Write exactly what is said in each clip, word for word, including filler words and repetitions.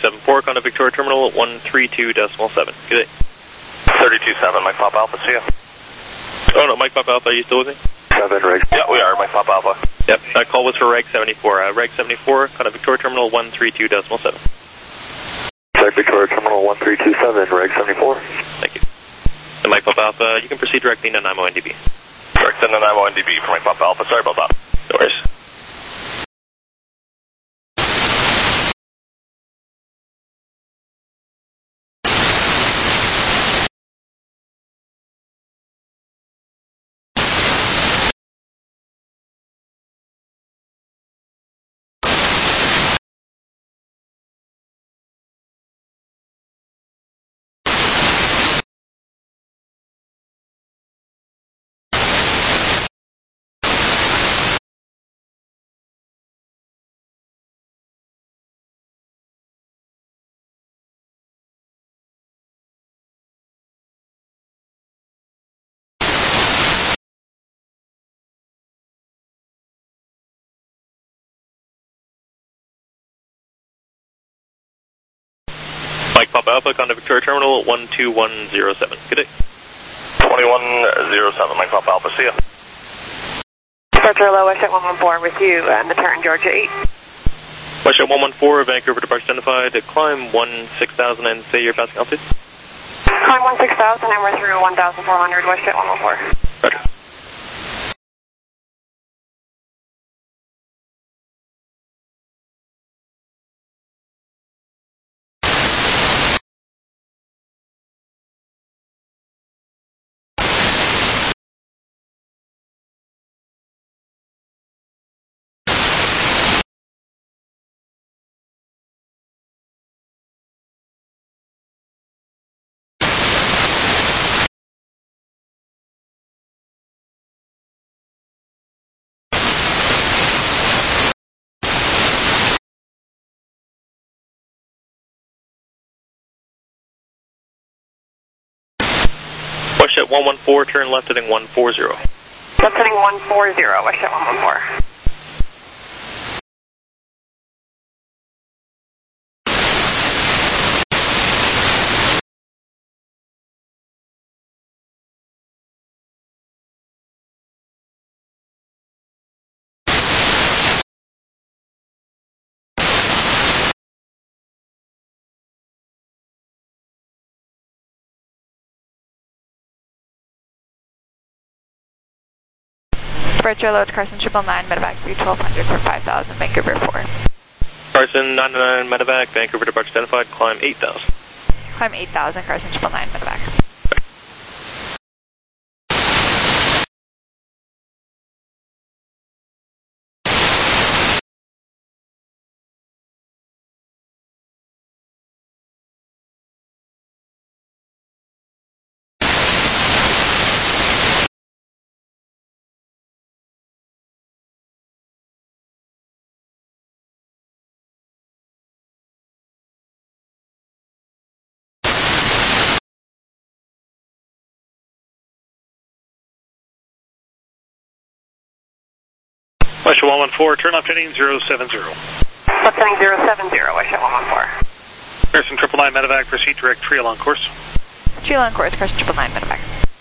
seven four, contact Victoria Terminal one three two decimal seven. Good day. thirty-two seven, Mike Pop Alpha, see ya. Oh no, Mike Pop Alpha, are you still with me? seven, Reg. Yeah, we are, Mike Pop Alpha. Yep, that call was for Reg seventy-four. Uh, Reg seventy-four, contact Victoria Terminal one three two decimal seven. Reg Victoria Terminal one three two seven, Reg seventy-four. Thank you. And Mike Pop Alpha, you can proceed directly to N Y M O N D B. Direct to N Y M O N D B for Mike Pop Alpha, sorry about that. No worries. Mike Pop Alpha, contact Victoria Terminal one two one zero seven. Good day. twenty-one oh seven, Mike Pop Alpha, see ya. Departure low, Westjet one one four with you, and the turn Georgia eight. Westjet one one four, Vancouver departure identified, climb one six thousand and say your passing altitude. Climb one six thousand and we're through one thousand four hundred, Westjet one one four. Roger. Westjet one one four, turn left heading one four zero. Left heading one four zero, Westjet one one four. Departure load Carson triple nine, medevac three twelve hundred for five thousand, Vancouver four. Carson nine nine medevac, Vancouver departure identified, climb eight thousand. Climb eight thousand, Carson triple nine, medevac. Westjet one one four, turn left heading zero seven zero. Left heading zero seven zero, Westjet one one four. Carson triple nine medevac, proceed direct trail on course. Trail on course, Carson triple nine, medevac.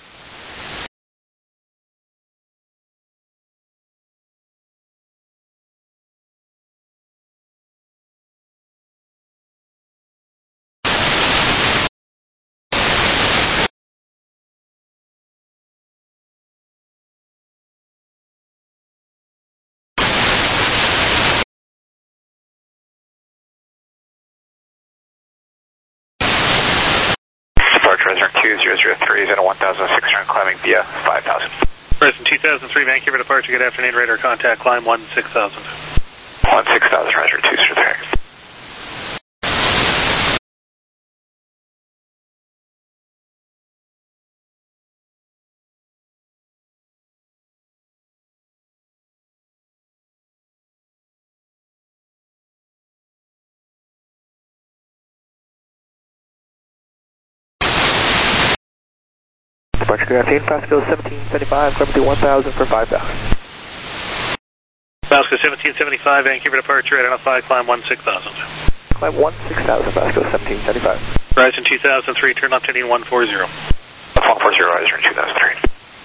two zero zero three, Zeta one thousand six hundred, climbing via five thousand. Present two thousand three, Vancouver departure, good afternoon, radar contact, climb one six thousand. one six thousand, Roger, two zero three. Departure good afternoon, Pasco seventeen seventy-five, climbing through one thousand for five thousand. Pasco seventeen seventy-five, Vancouver departure, identify, climb one six thousand. Climb one six thousand, Pasco seventeen seventy-five. Horizon two thousand three, turn left heading one forty. one forty, Horizon two thousand three.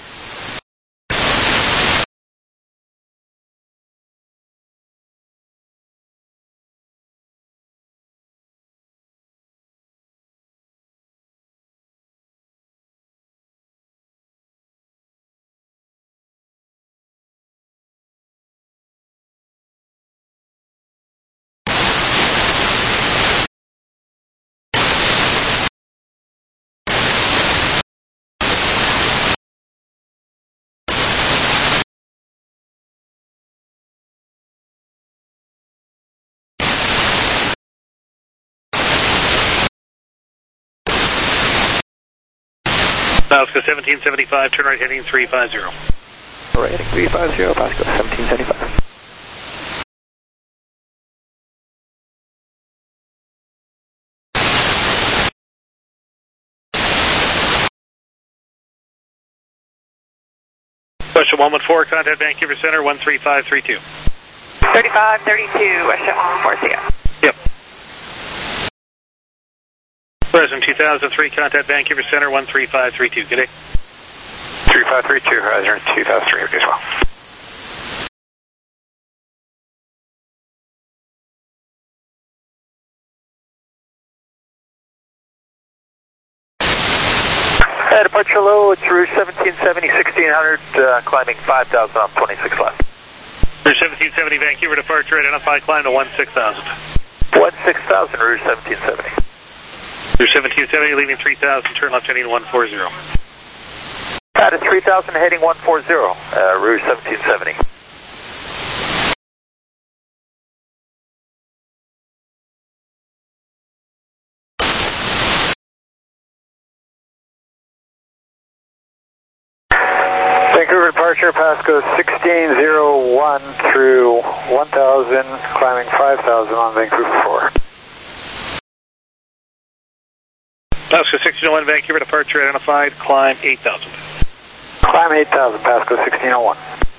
Pasco seventeen seventy-five, turn right heading three fifty. Right heading three fifty, Pasco seventeen seventy-five. Question one one four, contact Vancouver Center, one three five three two. thirty-five thirty-two, Westjet one one four, see ya. Yep. Horizon two thousand three, contact Vancouver Center, one three five three two. Good day. three five three two, Horizon two thousand three, okay as well. Uh, departure low, it's Rouge seventeen seventy, sixteen hundred, uh, climbing five thousand on twenty-six left. Rouge seventeen seventy, Vancouver departure, identify climb to one six thousand. one six thousand, Rouge seventeen seventy. Rouge seventeen seventy, leaving three thousand, turn left heading one forty. Pat is three thousand, heading one forty, uh, Rouge seventeen seventy. Vancouver departure, Pasco sixteen oh one through one thousand, climbing five thousand on Vancouver four. Pasco sixteen oh one, Vancouver departure, identified, climb eight thousand. Climb eight thousand, Pasco sixteen oh one.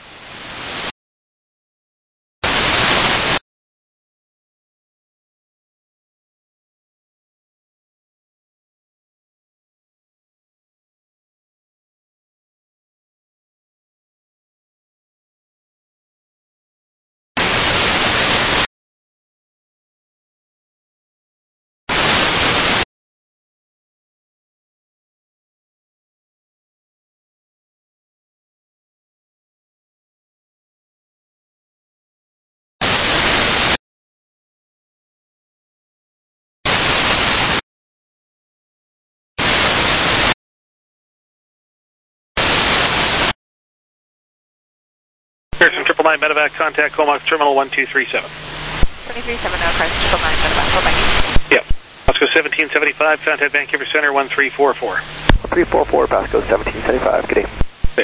Pearson triple nine medevac, contact Comox terminal one two three seven. twenty-three seven, no, Carson triple nine, medevac, go back. Yep. Pasco seventeen seventy-five, contact Vancouver Center, one three four four. three four four, Pasco seventeen seventy-five, good day. Okay.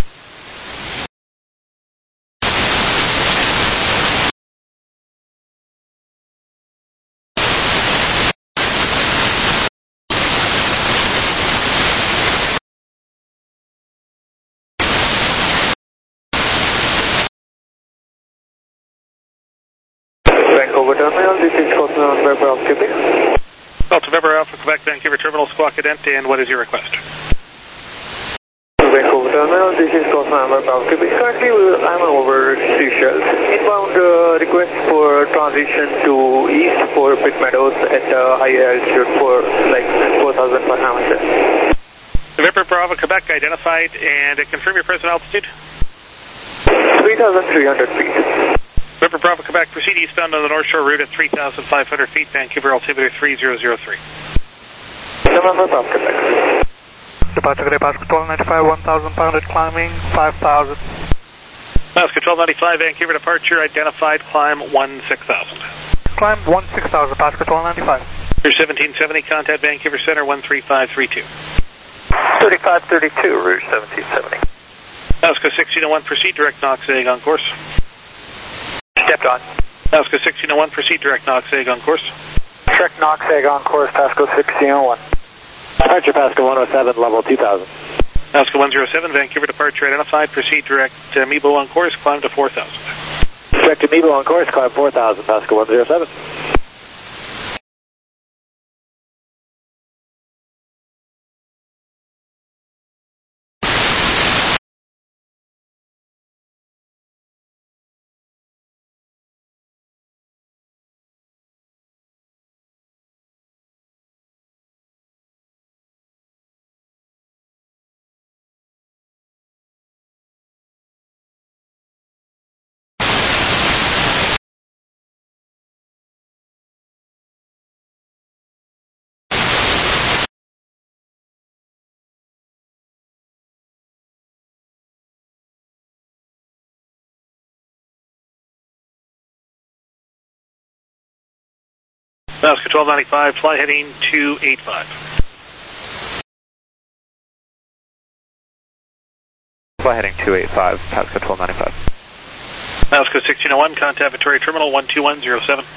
Vancouver terminal, this is Delta November Alpha Quebec. Delta November Alpha Quebec, Vancouver terminal, squawk cadent, and what is your request? Vancouver terminal, this is Delta November Alpha Quebec. Currently, I'm over Seychelles. Inbound uh, request for transition to east for Pitt Meadows at uh, higher altitude for like four thousand parameters. November Bravo Quebec identified, and uh, confirm your present altitude. three thousand three hundred feet. November Bravo Quebec, proceed eastbound on the North Shore route at three thousand five hundred feet, Vancouver altimeter three thousand three. November Bravo Quebec. Departure today, Pasco twelve ninety-five, one thousand five hundred, climbing five thousand. Pasco twelve ninety-five, Vancouver departure, identified, climb one six thousand. Climb one six thousand, Pasco twelve ninety-five. Rouge seventeen seventy, contact Vancouver Center, one three five three two. thirty-five thirty-two, Rouge seventeen seventy. Pasco sixteen oh one, proceed direct Knox Egg on course. Stepped on. Pasco sixteen oh one, proceed direct Knox Egg on course. Direct Knox Egg on course, Pasco sixteen oh one. Departure Pasco one oh seven, level two thousand. Pasco one oh seven, Vancouver departure identified, proceed direct uh, Mebo on course, climb to four thousand. Direct to Mebo on course, climb four thousand, Pasco one oh seven. Alaska twelve ninety-five, fly heading two eighty-five. Fly heading two eighty-five, Pasco twelve ninety-five. Alaska sixteen oh one, contact Victoria Terminal one two one zero seven.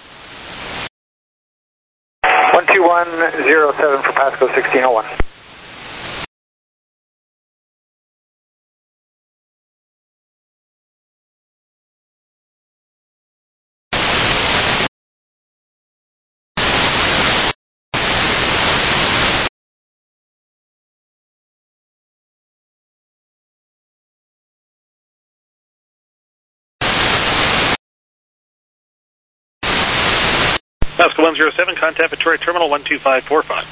one two one zero seven for Pasco sixteen oh one. Alaska one zero seven, contact Victoria Terminal one two five four five.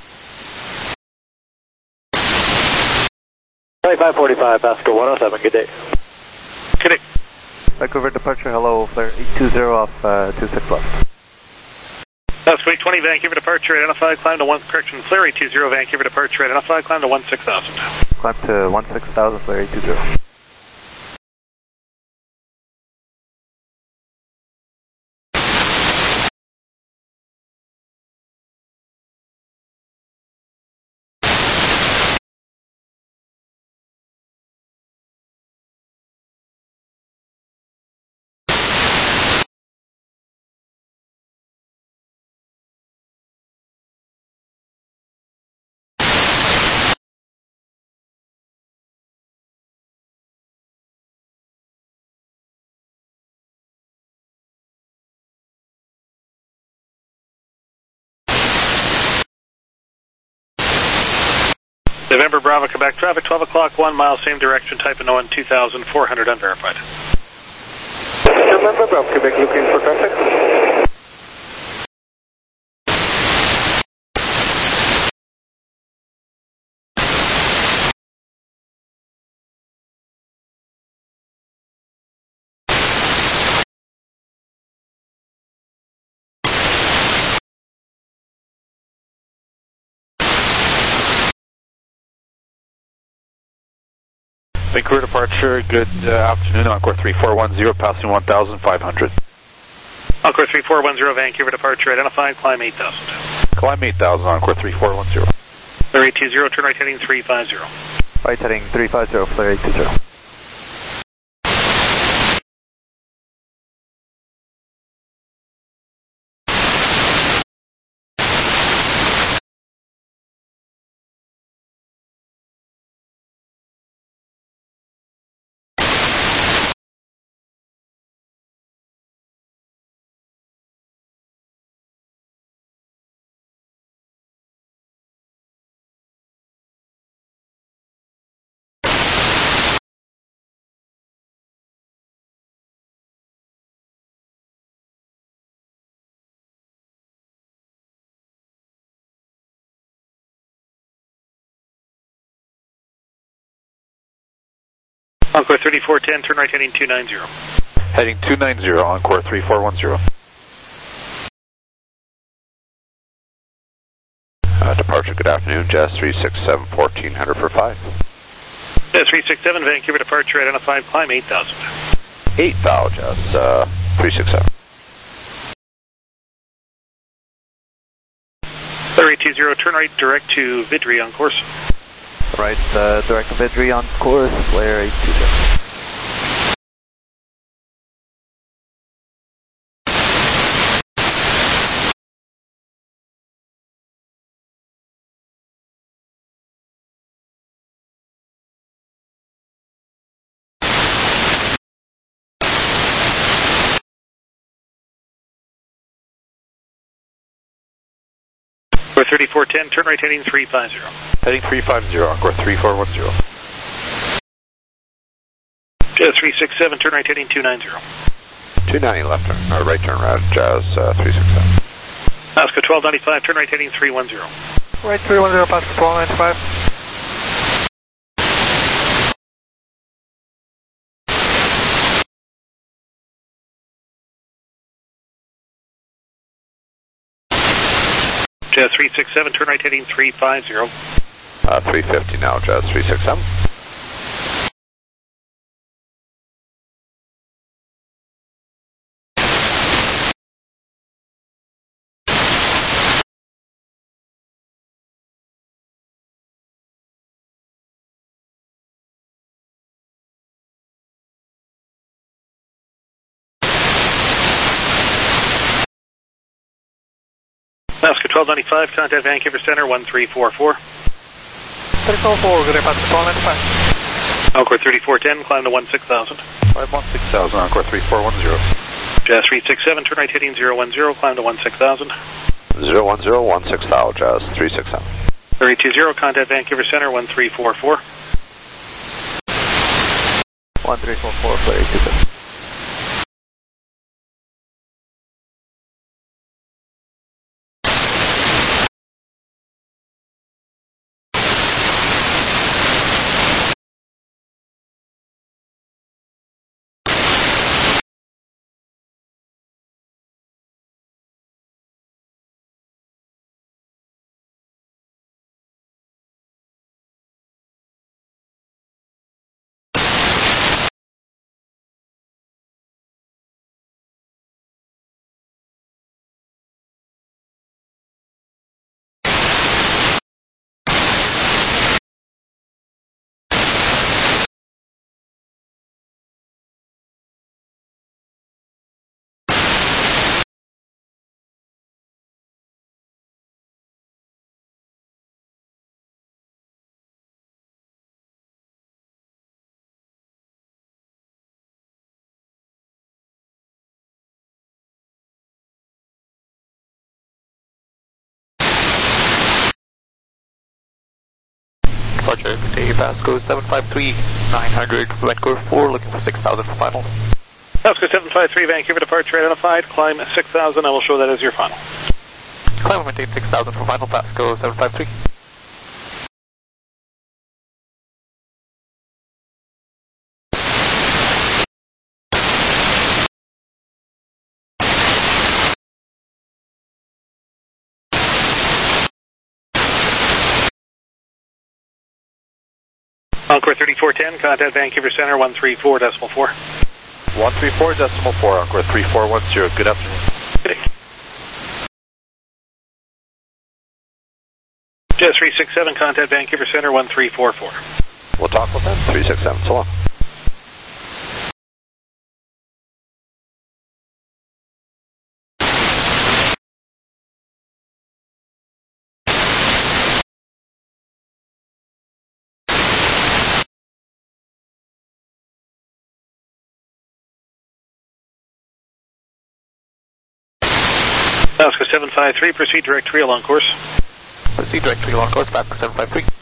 twenty-five forty-five, Pasco one oh seven, good day. Good day. Vancouver departure, hello, flare eight two zero off uh, two six left. Alaska eight twenty, Vancouver departure, identified, climb to one, correction, flare eight two zero, Vancouver departure, identified, climb to one six thousand. Climb to one six thousand, flare eight two zero. November Bravo, Quebec traffic, twelve o'clock, one mile, same direction, type of one two thousand four hundred, unverified. November Bravo, Quebec, looking for traffic. Vancouver departure, good uh, afternoon, Encore three four one zero, passing one thousand five hundred. Encore three four one zero, Vancouver departure, identified, climb eight thousand. Climb eight thousand, Encore three four one zero. Flare eight two zero, turn right heading three five zero. Right heading three five zero, flare eight two zero. Encore thirty-four ten, turn right heading two nine zero. Heading two nine zero, Encore three four one zero. Uh, departure, good afternoon, Jazz three six seven, fourteen hundred for five. Jazz three six seven, Vancouver departure, identified, climb eight thousand. eight thousand, Jazz uh, three six seven. Flare eight two zero, turn right direct to Vidri on course. Right, uh, direct to Vidri on course, flare eight two zero. Encore thirty-four ten, turn right heading three five zero. Heading three five zero, Encore three four one zero. Jazz three six seven, turn right heading two nine zero. two ninety left turn, or right turn around, Jazz uh, three six seven. Alaska twelve ninety-five, turn right heading three one zero. Right three one zero, Pasco twelve ninety-five. Jazz three six seven, turn right heading three five zero. Uh, three fifty now, Jazz three six seven. twelve ninety-five, contact Vancouver Center, one three four four. three four four, good day, pass twelve ninety-five. Encore thirty-four ten, climb to one six thousand. Climb one six thousand, Encore three four one zero. Jazz three six seven, turn right heading zero one zero, climb to one six thousand. zero one zero one six thousand, Jazz three six seven. thirty two zero, contact Vancouver Center, one three four four. one three four four, thirty two zero. Departure, good day, Pasco seven five three, nine hundred, Vancouver four, looking for six thousand for final. Pasco seven five three, Vancouver departure identified, climb six thousand, I will show that as your final. Climb maintain six thousand for final, Pasco seven five three. Encore thirty-four ten, contact Vancouver Center, one three four decimal four. one three four decimal four, Encore three four one zero, good afternoon. Good day. Jazz three six seven, contact Vancouver Center, one three four four. We'll talk with them, three six seven, so long. Pasco seven five three, proceed direct trail on course. Proceed direct trail on course, Pasco seven five three.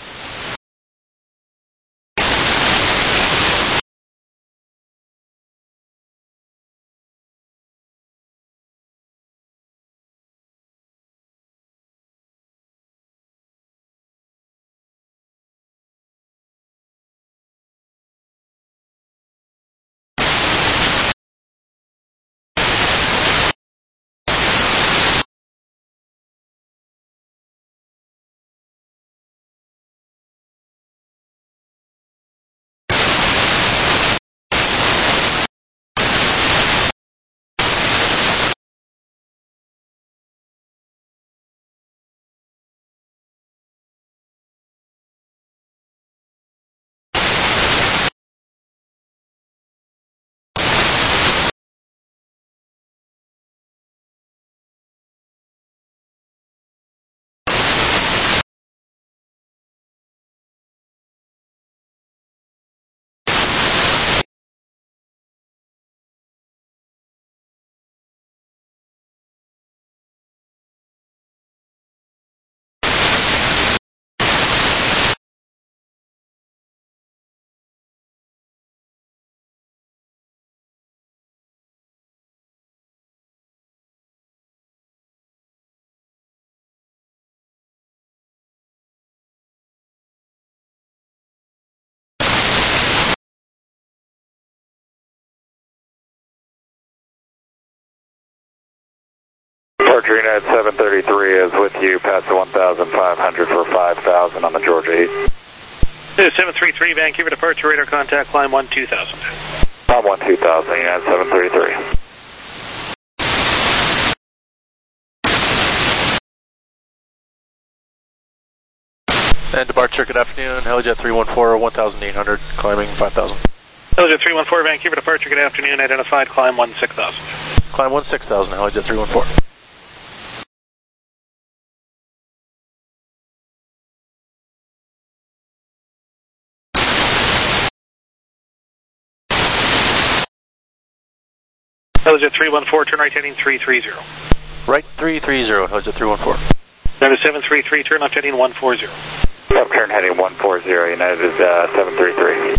Departure United seven thirty-three is with you, past the one thousand five hundred for five thousand on the Georgia eight. seven three three, Vancouver departure radar contact, climb one two thousand. Climb one two thousand, United seven thirty-three. And departure, good afternoon, Helijet three one four, one thousand eight hundred, climbing five thousand. Helijet three one four, Vancouver departure, good afternoon, identified, climb one six thousand. Climb one six thousand, Helijet three one four. Helijet three one four, turn right heading three three zero. Right three three zero, Helijet three one four. United seven three three, turn left heading one four zero. Left turn heading one four zero, United is uh, seven three three.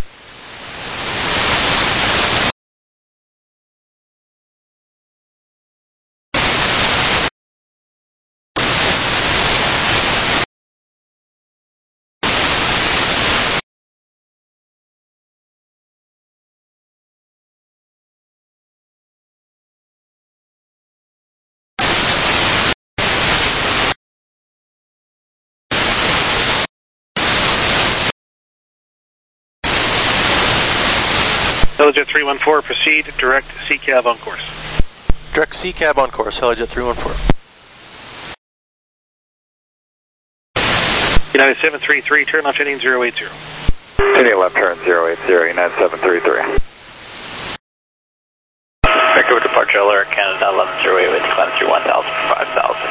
Helijet three one four, proceed, direct C cab on course. Direct C cab on course, Helijet three one four. United seven three three, turn left heading zero eight zero. India left turn zero eight zero, United seven three three. Vancouver departure L R Canada eleven zero eight with climb through one thousand for five thousand.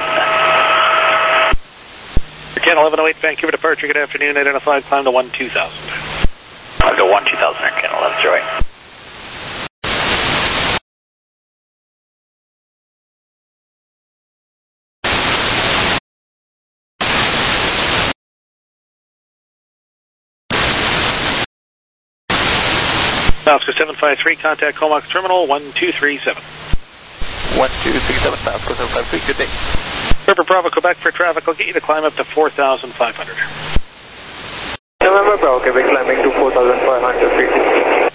Ken eleven oh eight, Vancouver departure, good afternoon, identified climb to one two thousand. I'll go one two thousand, Ken eleven zero eight. Oscar seven five three, contact Comox Terminal one two three seven. one two three seven, Oscar seven five three, good day. November Bravo, Quebec for traffic, I'll get you to climb up to four thousand five hundred. November Bravo, Quebec climbing to four thousand five hundred feet.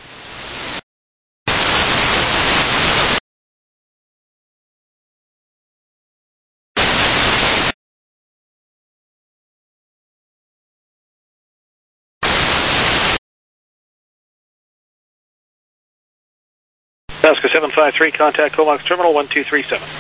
Oscar seven five three, contact Comox Terminal one two three seven.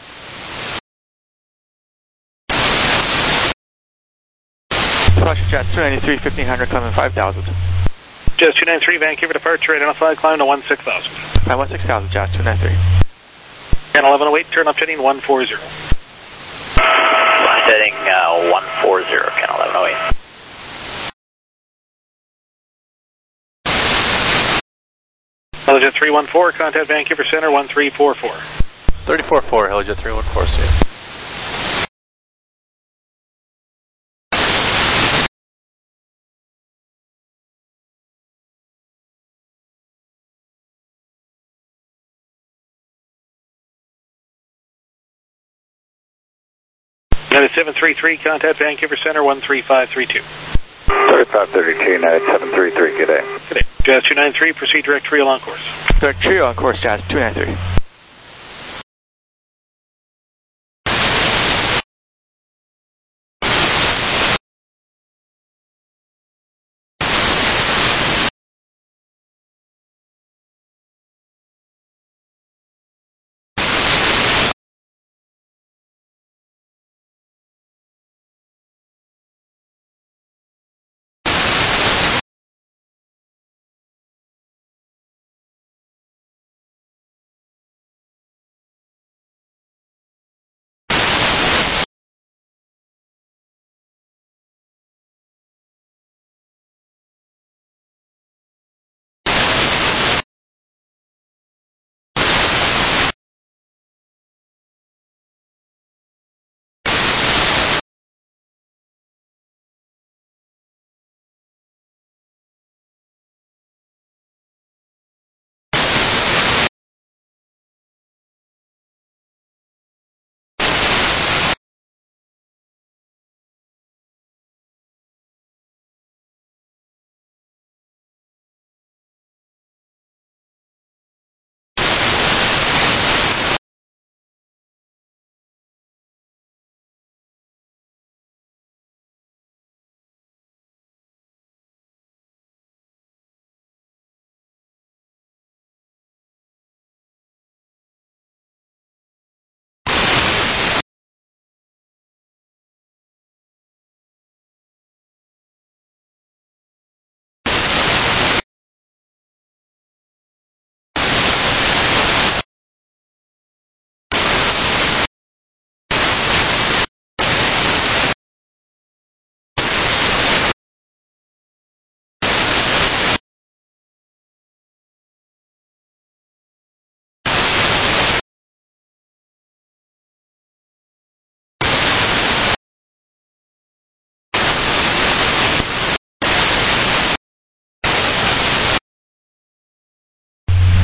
Departure Jet two ninety-three, fifteen hundred, climbing five thousand. Jet two ninety-three, Vancouver departure, identified climb to one six thousand. I want six thousand, Jet two ninety-three. Ken eleven oh eight, turn left heading one four zero. Left heading uh, one four zero, Ken eleven oh eight. Helijet three one four, contact Vancouver Center one three four four. thirty-four four, Helijet three one four, see. United seven three three, contact Vancouver Center one three five three two. thirty-five thirty-two, United seven three three, good day. Good day. Jazz two ninety-three, proceed direct trio on course. Direct trio on course, Jazz two ninety-three.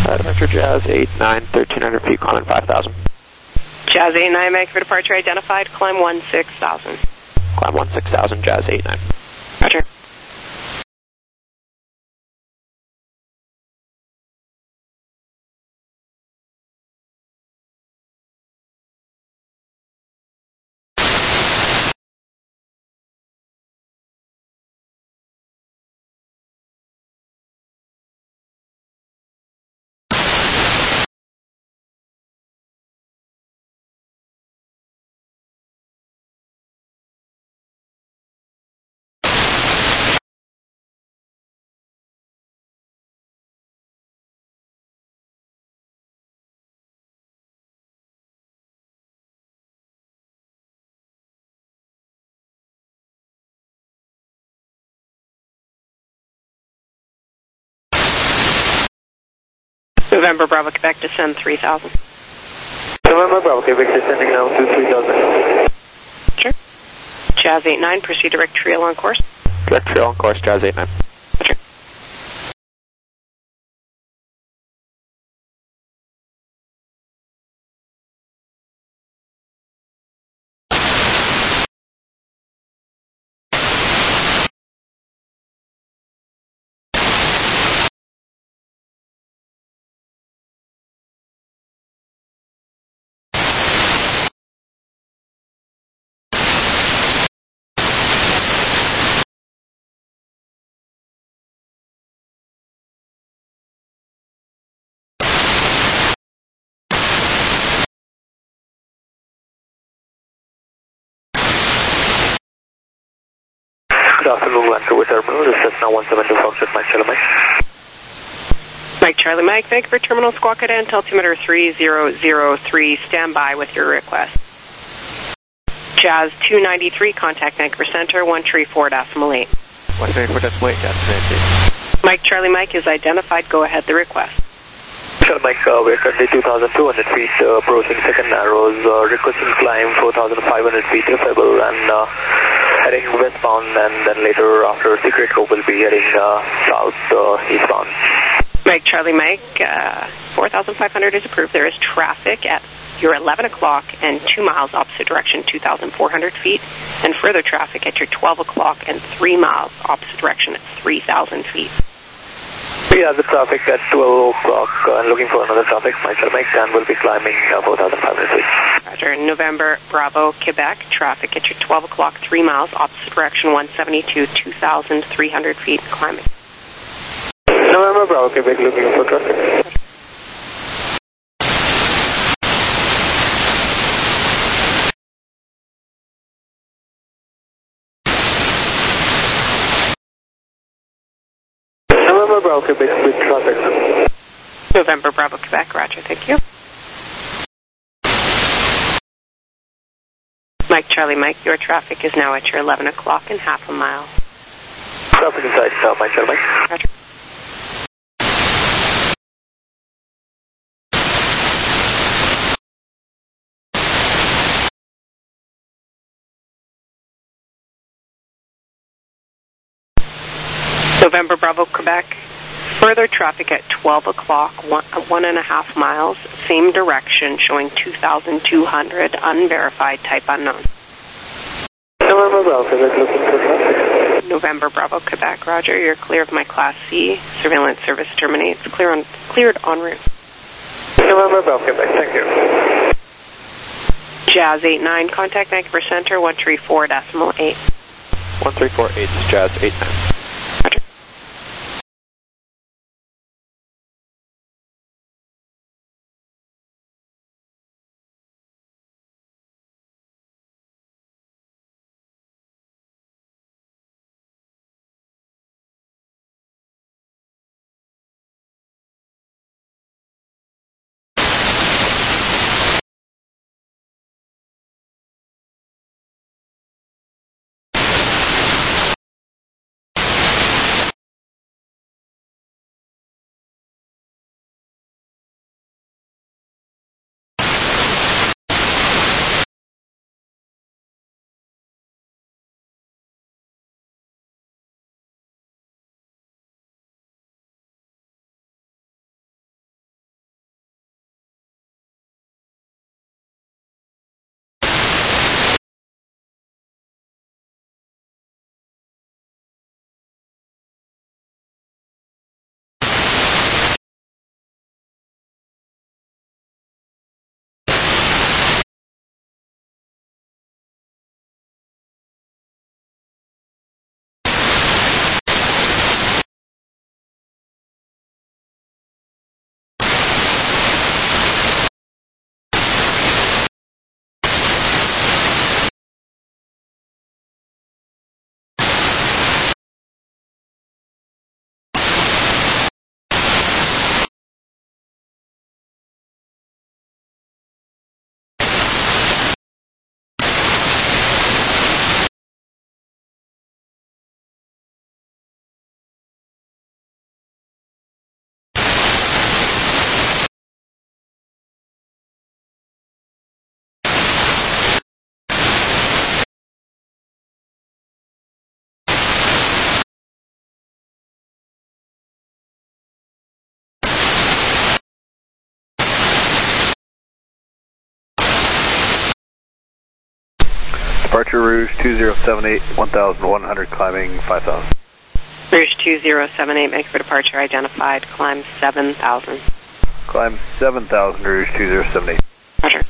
Head Vector Jazz eight nine, thirteen hundred feet, climbing five thousand. Jazz eight nine, make for departure identified, climb one six thousand. Climb one six thousand, Jazz eight nine. Roger. November Bravo Quebec, descend three thousand. November Bravo Quebec, descending now to three thousand. Sure. Jazz eight nine, proceed direct trail on course. Direct trail on course, Jazz eight nine. Sure. Good afternoon, Vancouver Terminal. This is now one seven two Foxtrot, Mike Charlie Mike. Mike Charlie Mike, Vancouver Terminal, Squawk Cadence, altimeter three zero zero three, stand by with your request. Jazz two ninety-three, contact Vancouver Center, one three four decimal eight. one three four decimal eight, Jazz eight. Mike Charlie Mike is identified, go ahead, the request. Charlie Mike, uh, we're currently two thousand two hundred feet, uh, approaching second narrows, uh, requesting climb four thousand five hundred feet if able, and uh, heading westbound, and then later after Secret Cove will be heading uh, south uh, eastbound. Mike Charlie Mike, uh, four thousand five hundred is approved. There is traffic at your eleven o'clock and two miles opposite direction, two thousand four hundred feet, and further traffic at your twelve o'clock and three miles opposite direction at three thousand feet. We have the traffic at twelve o'clock uh, and looking for another traffic, Mike Charlie Mike, and we'll be climbing uh, four thousand five hundred feet. Roger. November Bravo Quebec, traffic at your twelve o'clock, three miles opposite direction, one seventy-two, two thousand three hundred feet, climbing. November Bravo Quebec, looking for traffic. November Bravo Quebec with traffic. November Bravo Quebec, roger, thank you. Mike Charlie Mike, your traffic is now at your eleven o'clock and half a mile. Traffic inside, uh, Mike Charlie Mike. Roger. November Bravo Quebec, further traffic at twelve o'clock, one, one and a half miles, same direction, showing two thousand two hundred, unverified, type unknown. November Bravo Quebec, looking for traffic. November Bravo Quebec, roger, you're clear of my Class C, surveillance service terminates, clear on, cleared en route. November Bravo Quebec, thank you. Jazz eight nine, contact Vancouver Center, one three four decimal eight. one three four eight, Jazz eight nine. Roger. Departure Rouge two zero seven eight, one thousand one hundred, climbing five thousand. Rouge two zero seven eight, make for departure identified, climb seven thousand. Climb seven thousand, Rouge two zero seven eight. Roger.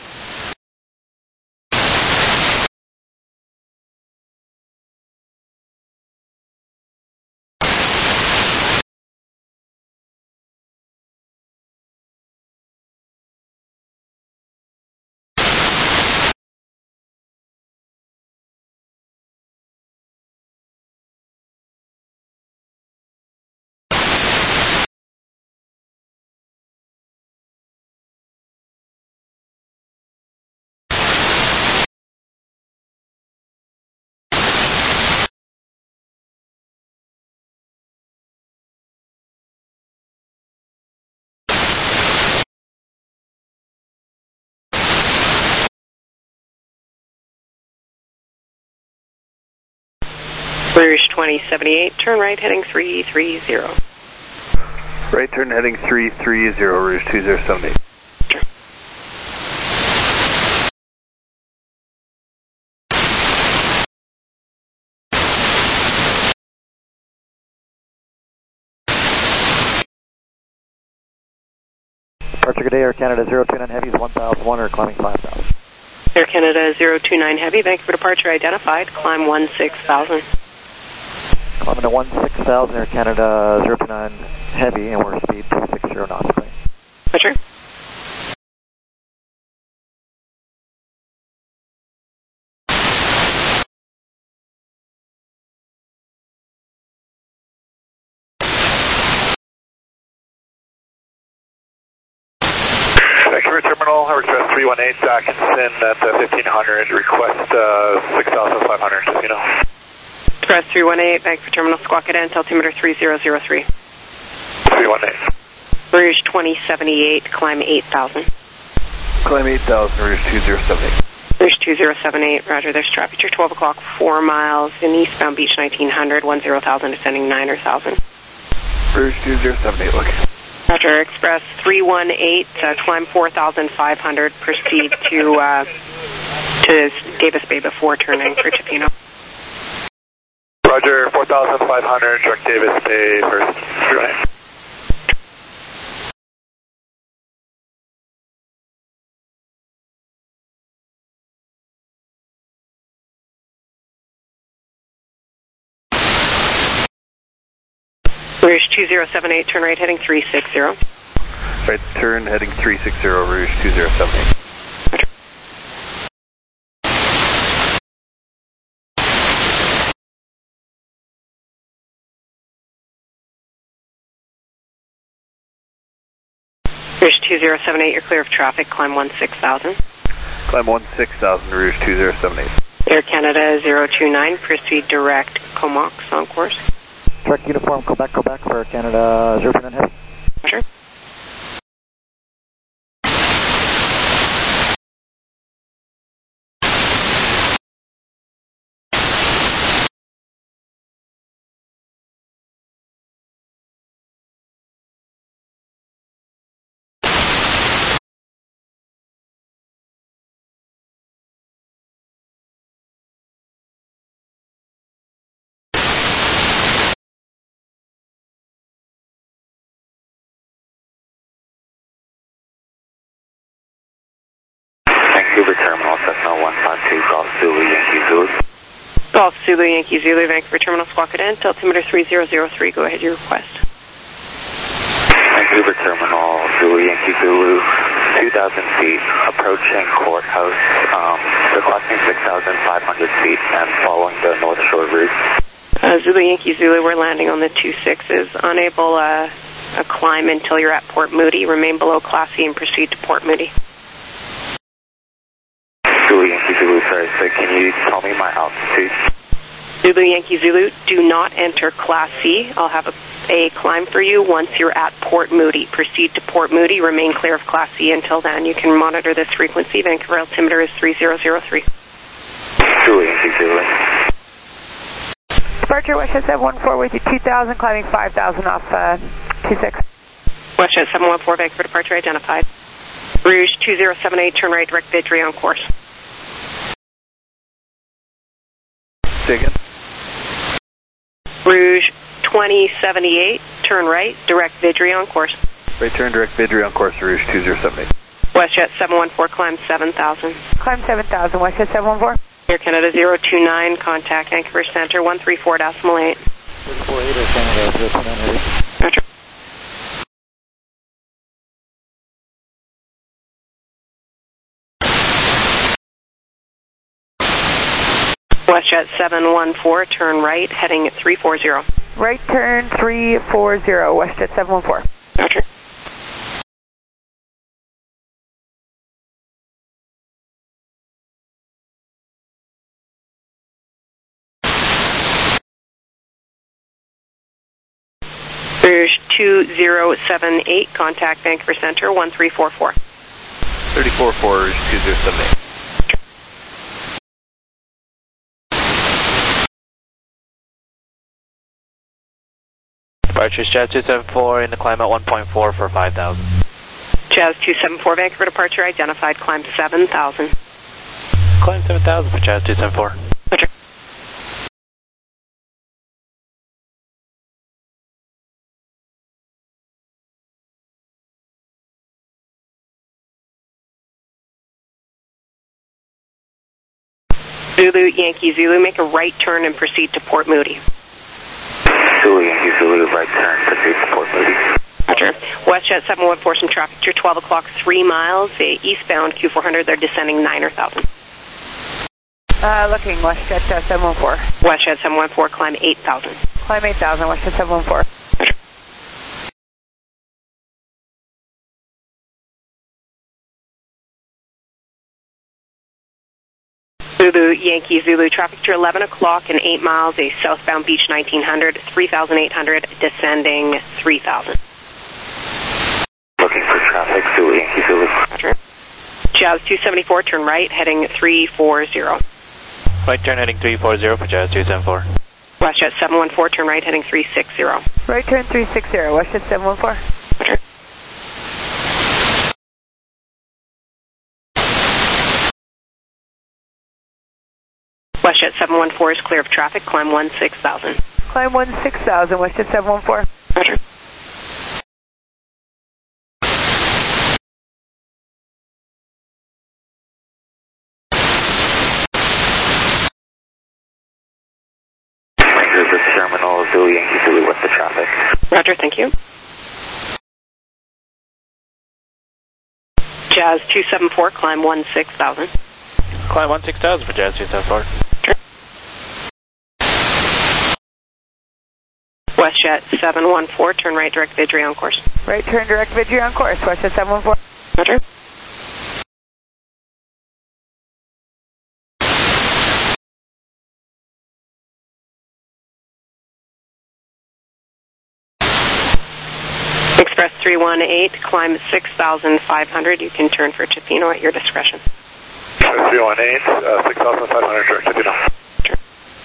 Rouge twenty seventy-eight, turn right heading three three zero. Right turn heading three three zero, Rouge two zero seven eight. Departure, good day, Air Canada zero two nine Heavy is one thousand one hundred, climbing five thousand. Air Canada zero two nine Heavy, Vancouver departure identified, climb one six thousand. Climbing to one six thousand, Air Canada zero two nine Heavy, and we're speed two six zero knots. Roger. Vancouver Terminal, request three one eight, Atkinson at uh, fifteen hundred, request uh, six thousand five hundred, just you know. Express three one eight, Vancouver Terminal, squawk at end, altimeter three zero zero three. three one eight. Rouge twenty seventy-eight, climb eight thousand. Climb eight thousand, Rouge two zero seven eight. Rouge two zero seven eight, roger, there's traffic at your twelve o'clock, four miles in eastbound Beach nineteen hundred, one zero thousand, descending niner thousand. Rouge two zero seven eight, look. Roger, Express three one eight, uh, climb four thousand five hundred, proceed to, uh, to Davis Bay before turning for Tofino. Roger, four thousand five hundred, direct Davis Bay first, three one eight. Rouge two zero seven eight, turn right heading three six zero. Right turn heading three six zero, Rouge two zero seven eight. Rouge two zero seven eight, you're clear of traffic, climb one six thousand. Climb one six thousand, Rouge two zero seven eight. Air Canada zero two nine, proceed direct Comox on course. Direct uniform, Quebec, Quebec for Canada zero two nine Heavy. Roger. Vancouver Terminal, Cessna one five two, Golf Zulu, Yankee Zulu. Golf Zulu, Yankee Zulu, Vancouver Terminal, squawk at end, altimeter three zero zero three, go ahead, your request. Vancouver Terminal, Zulu, Yankee Zulu, two thousand feet, approaching Courthouse, um, requesting six thousand five hundred feet and following the North Shore route. Uh, Zulu, Yankee Zulu, we're landing on the two sixes, unable uh, a climb until you're at Port Moody, remain below Class C and proceed to Port Moody. Zulu, Yankee Zulu, sorry, so can you tell me my altitude? Zulu, Yankee Zulu, do not enter Class C. I'll have a, a climb for you once you're at Port Moody. Proceed to Port Moody, remain clear of Class C until then. You can monitor this frequency. Vancouver altimeter is three zero zero three. Zulu, Yankee Zulu. Departure WestJet seven one four with you two thousand, climbing five thousand off uh, two six. WestJet seven one four, Vancouver departure identified. Rouge two zero seven eight, turn right, direct Vidri on course. Say again. Rouge twenty seventy-eight, turn right, direct Vidry on course. Right turn, direct Vidry on course, Rouge two zero seven eight. WestJet seven one four, climb seven thousand. Climb seven thousand, WestJet seven one four. Air Canada zero two nine, contact Vancouver Center one three four decimal eight. three four eight, Air Canada zero two nine, heavy. Roger. WestJet seven one four, turn right, heading three four zero. Right turn three four zero, WestJet seven one four. Roger. Rouge two zero seven eight, contact Vancouver Center one three four four. thirty-four four, Rouge two zero seven eight. Departures Jazz two seven four in the climb at one point four for five thousand. Jazz two seven four, Vancouver departure identified, climb seven thousand. Climb seven thousand for Jazz two seven four. Roger. Zulu, Yankee Zulu, make a right turn and proceed to Port Moody. Zulu, Yankee Zulu, right turn, proceed to Port Moody. Roger. WestJet seven one four, some traffic to twelve o'clock, three miles, a eastbound Q four hundred, they're descending nine thousand. Uh, looking, WestJet uh, seven one four. WestJet seven one four, climb eight thousand. Climb eight thousand, WestJet seven one four. Roger. Zulu, Yankee Zulu, traffic to eleven o'clock and eight miles, a southbound Beach nineteen hundred, three thousand eight hundred, descending three thousand. Looking for traffic, Zulu, Yankee Zulu. Roger. Jazz two seventy-four, turn right, heading three four zero. Right turn heading three four zero for Jazz two seven four. WestJet seven one four, turn right, heading three six zero. Right turn three six zero, WestJet seven one four. Roger. WestJet seven one four is clear of traffic, climb one six thousand. Climb one six thousand, WestJet seven one four. Roger. Vancouver Terminal, Zulu, Yankee Zulu, what's the traffic? Roger, thank you. Jazz two seven four, climb one six thousand. Climb one six thousand for Jazz two seven four. Sure. WestJet seven one four, turn right, direct Vidry on course. Right turn direct Vidry on course, WestJet seven one four. Roger. Express three one eight, climb six thousand five hundred. You can turn for Tofino at your discretion. three one eight, uh, six thousand five hundred, direct Tofino. Sure.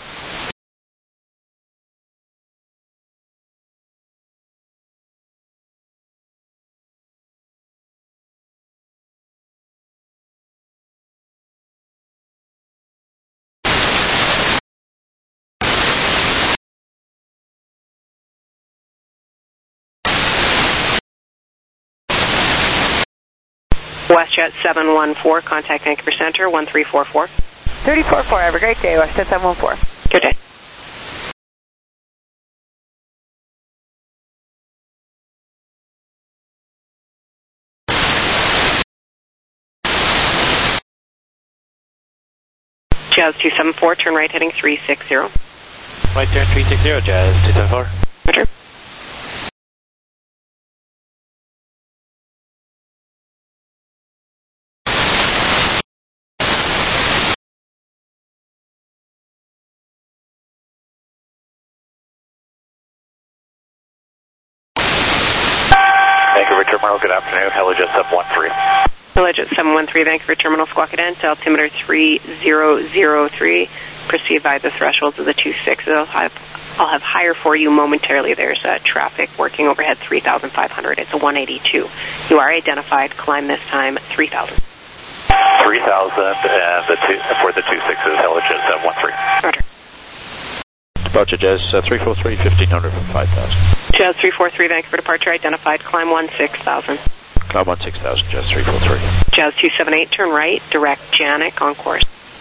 WestJet seven one four, contact Vancouver Center one three four four. three four four, have a great day, WestJet seven one four. Good day. Jazz two seven four, turn right, heading three six zero. Right turn three six zero, Jazz two seven four. Roger. Vancouver Terminal, good afternoon. Helijet seven one three. Helijet seven one three, Vancouver Terminal, squawk cadence, altimeter three zero zero three. Proceed by the thresholds of the two sixes. I'll have, I'll have higher for you momentarily. There's uh, traffic working overhead three thousand five hundred. It's a one eighty-two. You are identified. Climb this time three thousand. three thousand and the two, for the two sixes, Helijet seven one three. Roger. Departure Jazz uh, three four three, fifteen hundred for five thousand. Jazz three four three, Vancouver departure identified, climb one six thousand. Climb one six thousand, Jazz three four three. Jazz two seven eight, turn right, direct Janik on course.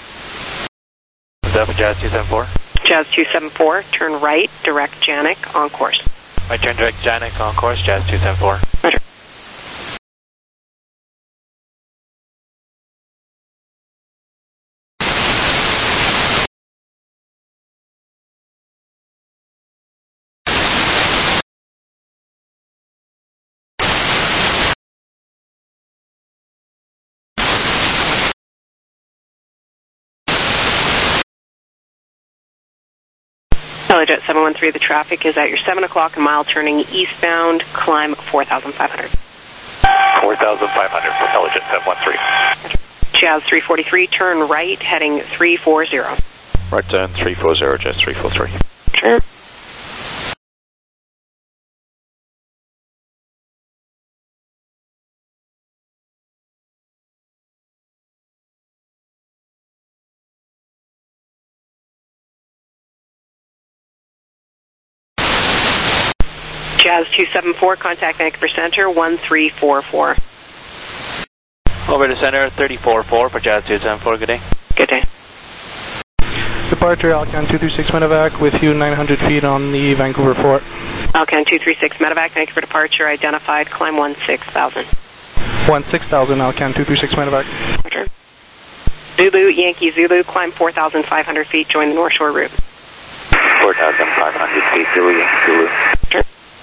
Delta Jazz two seven four. Jazz two seven four, turn right, direct Janik on course. Right turn direct Janik on course, Jazz two seven four. Roger. Helijet seven one three, the traffic is at your seven o'clock and mile turning eastbound, climb four thousand five hundred. four thousand five hundred for Helijet seven one three. Jazz three forty-three, turn right, heading three four zero. Right turn three four zero, Jazz three four three. Sure. Jazz two seven four, contact Vancouver Center, one three four four. Over to center, thirty four four for Jazz two seven four, good day. Good day. Departure Alcan two three six medevac with you nine hundred feet on the Vancouver Fort. Alcan two three six medevac, Vancouver departure identified, climb one six thousand. one six thousand, Alcan two three six medevac. Roger. Zulu, Yankee Zulu, climb four thousand five hundred feet, join the North Shore route. four thousand five hundred feet, Zulu, Yankee Zulu. Sure.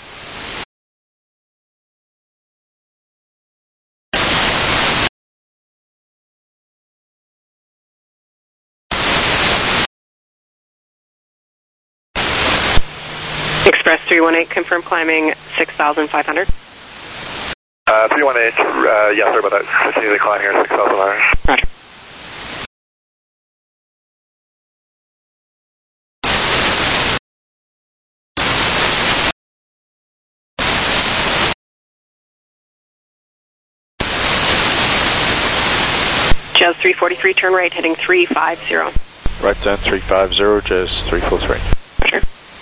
Express three one eight, confirm climbing six thousand five hundred. Uh, three one eight, uh, yeah, sorry about that. Continue to climb here, six thousand five hundred. Roger. Jazz three forty-three, turn right, heading three five zero. Right turn three five zero, Jazz three four three. Roger.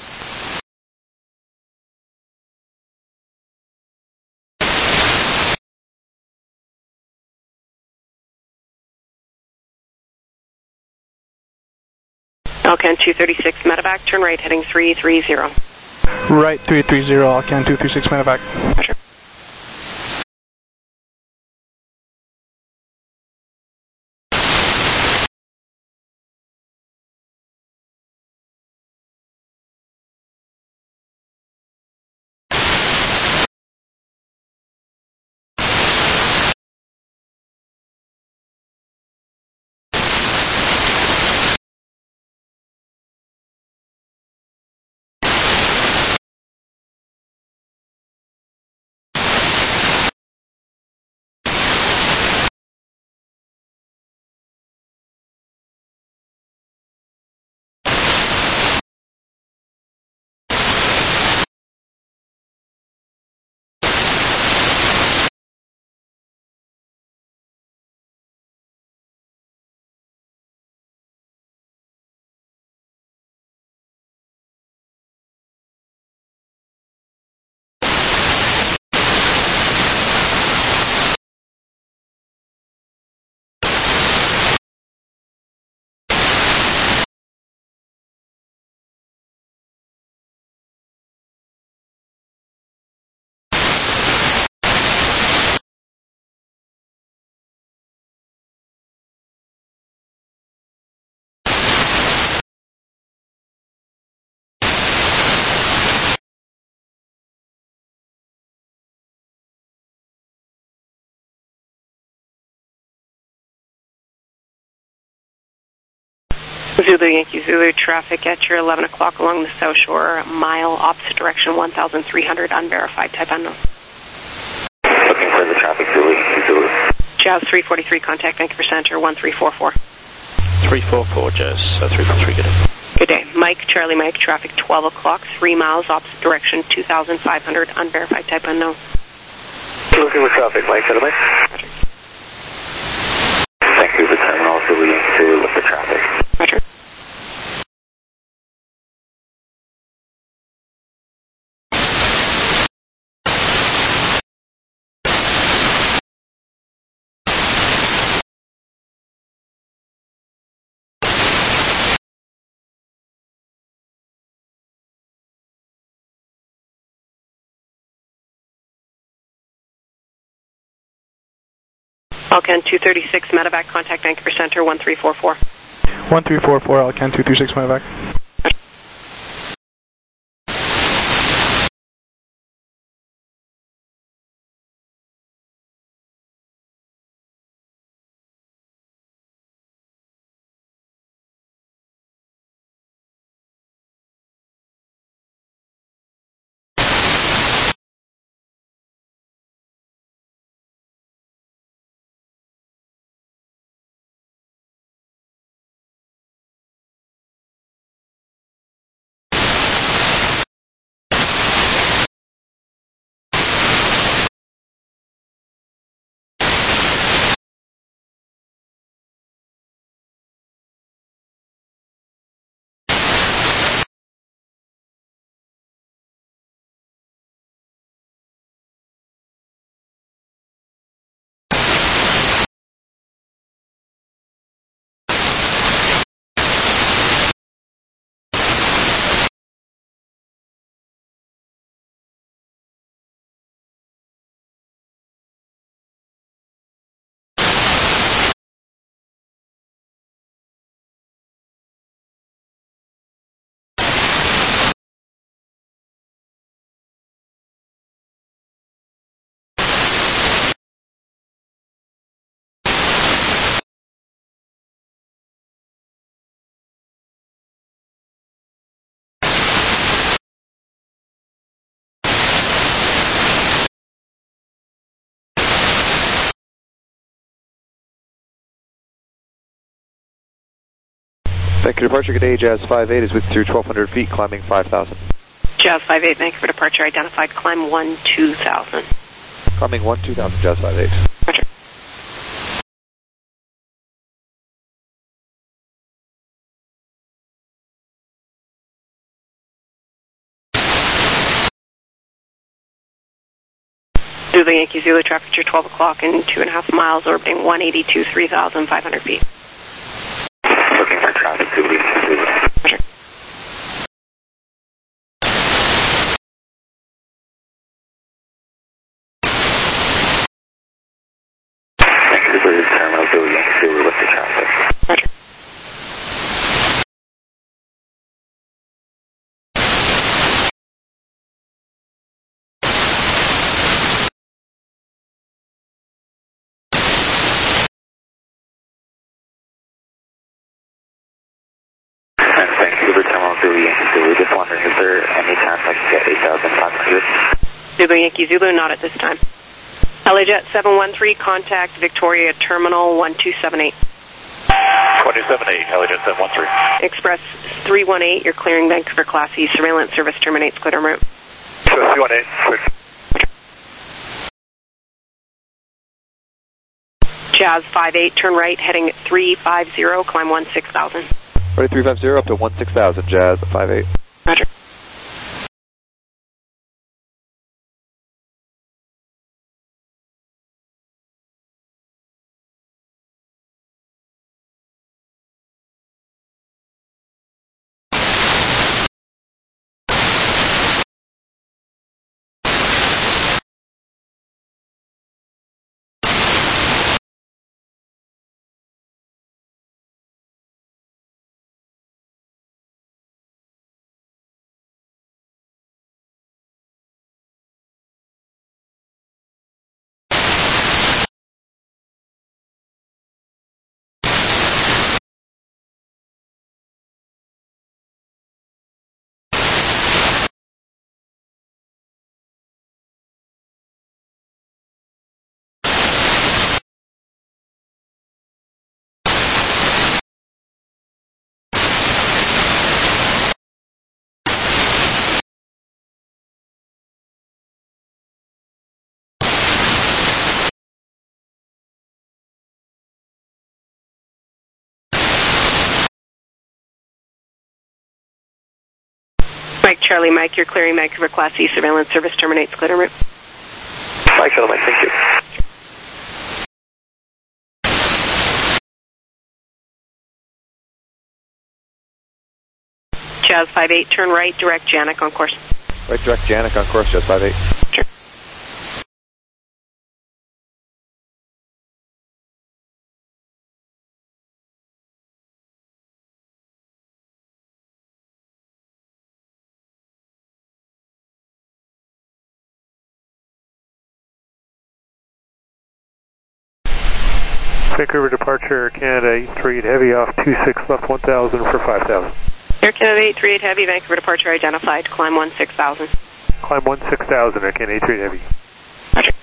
Alcan two thirty-six medevac, turn right, heading three three zero. Right three three zero, Alcan two three six medevac. Roger. Zulu, Yankee Zulu, traffic at your eleven o'clock along the South Shore, mile opposite direction, one thousand three hundred, unverified, type unknown. Looking for the traffic, Zulu, Yankee Zulu. Jazz three forty-three, contact Vancouver Center, one three four four. three four four, Jazz uh, three four three, good day. Good day. Mike, Charlie Mike, traffic twelve o'clock, three miles opposite direction, two thousand five hundred, unverified, type unknown. Looking for traffic, Mike, Settlement. Vancouver Terminal, Zulu, Yankee Zulu with the traffic. Roger. Alcan two thirty-six, medevac, contact Vancouver Center, one three four four. one three four four, Alcan two thirty-six, medevac. Vancouver departure, good day, Jazz five eight is with through twelve hundred feet, climbing five thousand. Jazz five eight, Vancouver departure identified, climb one two thousand. Climbing one two thousand, Jazz five eight. Roger. Zulu Yankee Zulu, traffic to twelve o'clock and two and a half miles, orbiting one eighty-two, three thousand five hundred feet. Looking for traffic, Zulu Yankee Zulu. Roger. Vancouver Terminal, Zulu Yankee Zulu with the traffic. Roger. Vancouver Terminal, Zulu Yankee Zulu. Just wondering, is there any chance I can get eight thousand five hundred? Zulu Yankee Zulu, not at this time. Helijet seven one three, contact Victoria Terminal one two seven eight. one two seven eight, Helijet seven one three. Express three one eight, you're clearing Vancouver Class E. Surveillance service terminates, clear en route. Express three one eight, clear. Jazz five eight, turn right, heading three five zero, climb one six thousand. Ready three five zero up to one six thousand, Jazz five eight. Roger. Mike Charlie Mike, you're clearing Vancouver Class E. Surveillance service terminates, clear en route. Mike Charlie Mike, thank you. Jazz five eight, turn right, direct Janik on course. Right, direct Janik on course, Jazz five eight. Sure. Vancouver departure, Canada eight three eight Heavy off two six left one thousand for five thousand. Air Canada eight three eight Heavy, Vancouver departure identified, climb one six thousand. Climb one six thousand, Air Canada eight three eight Heavy. Roger.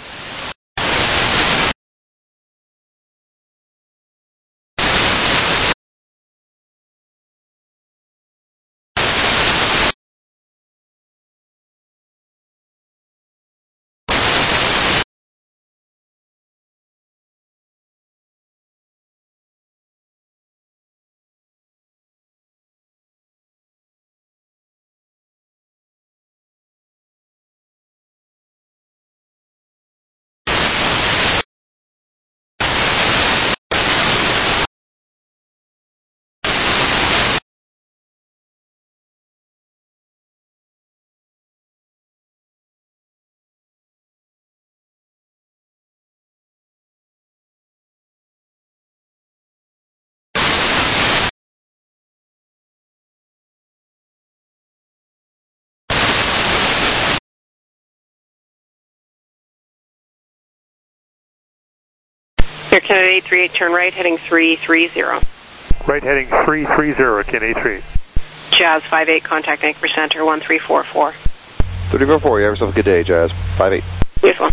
Air Canada eight three eight, turn right, heading three three zero. Right heading three three zero, Air Canada eight three eight. Jazz five eight, contact Vancouver Center one three four four. three four four, you have yourself a good day, Jazz. five eight. Beautiful.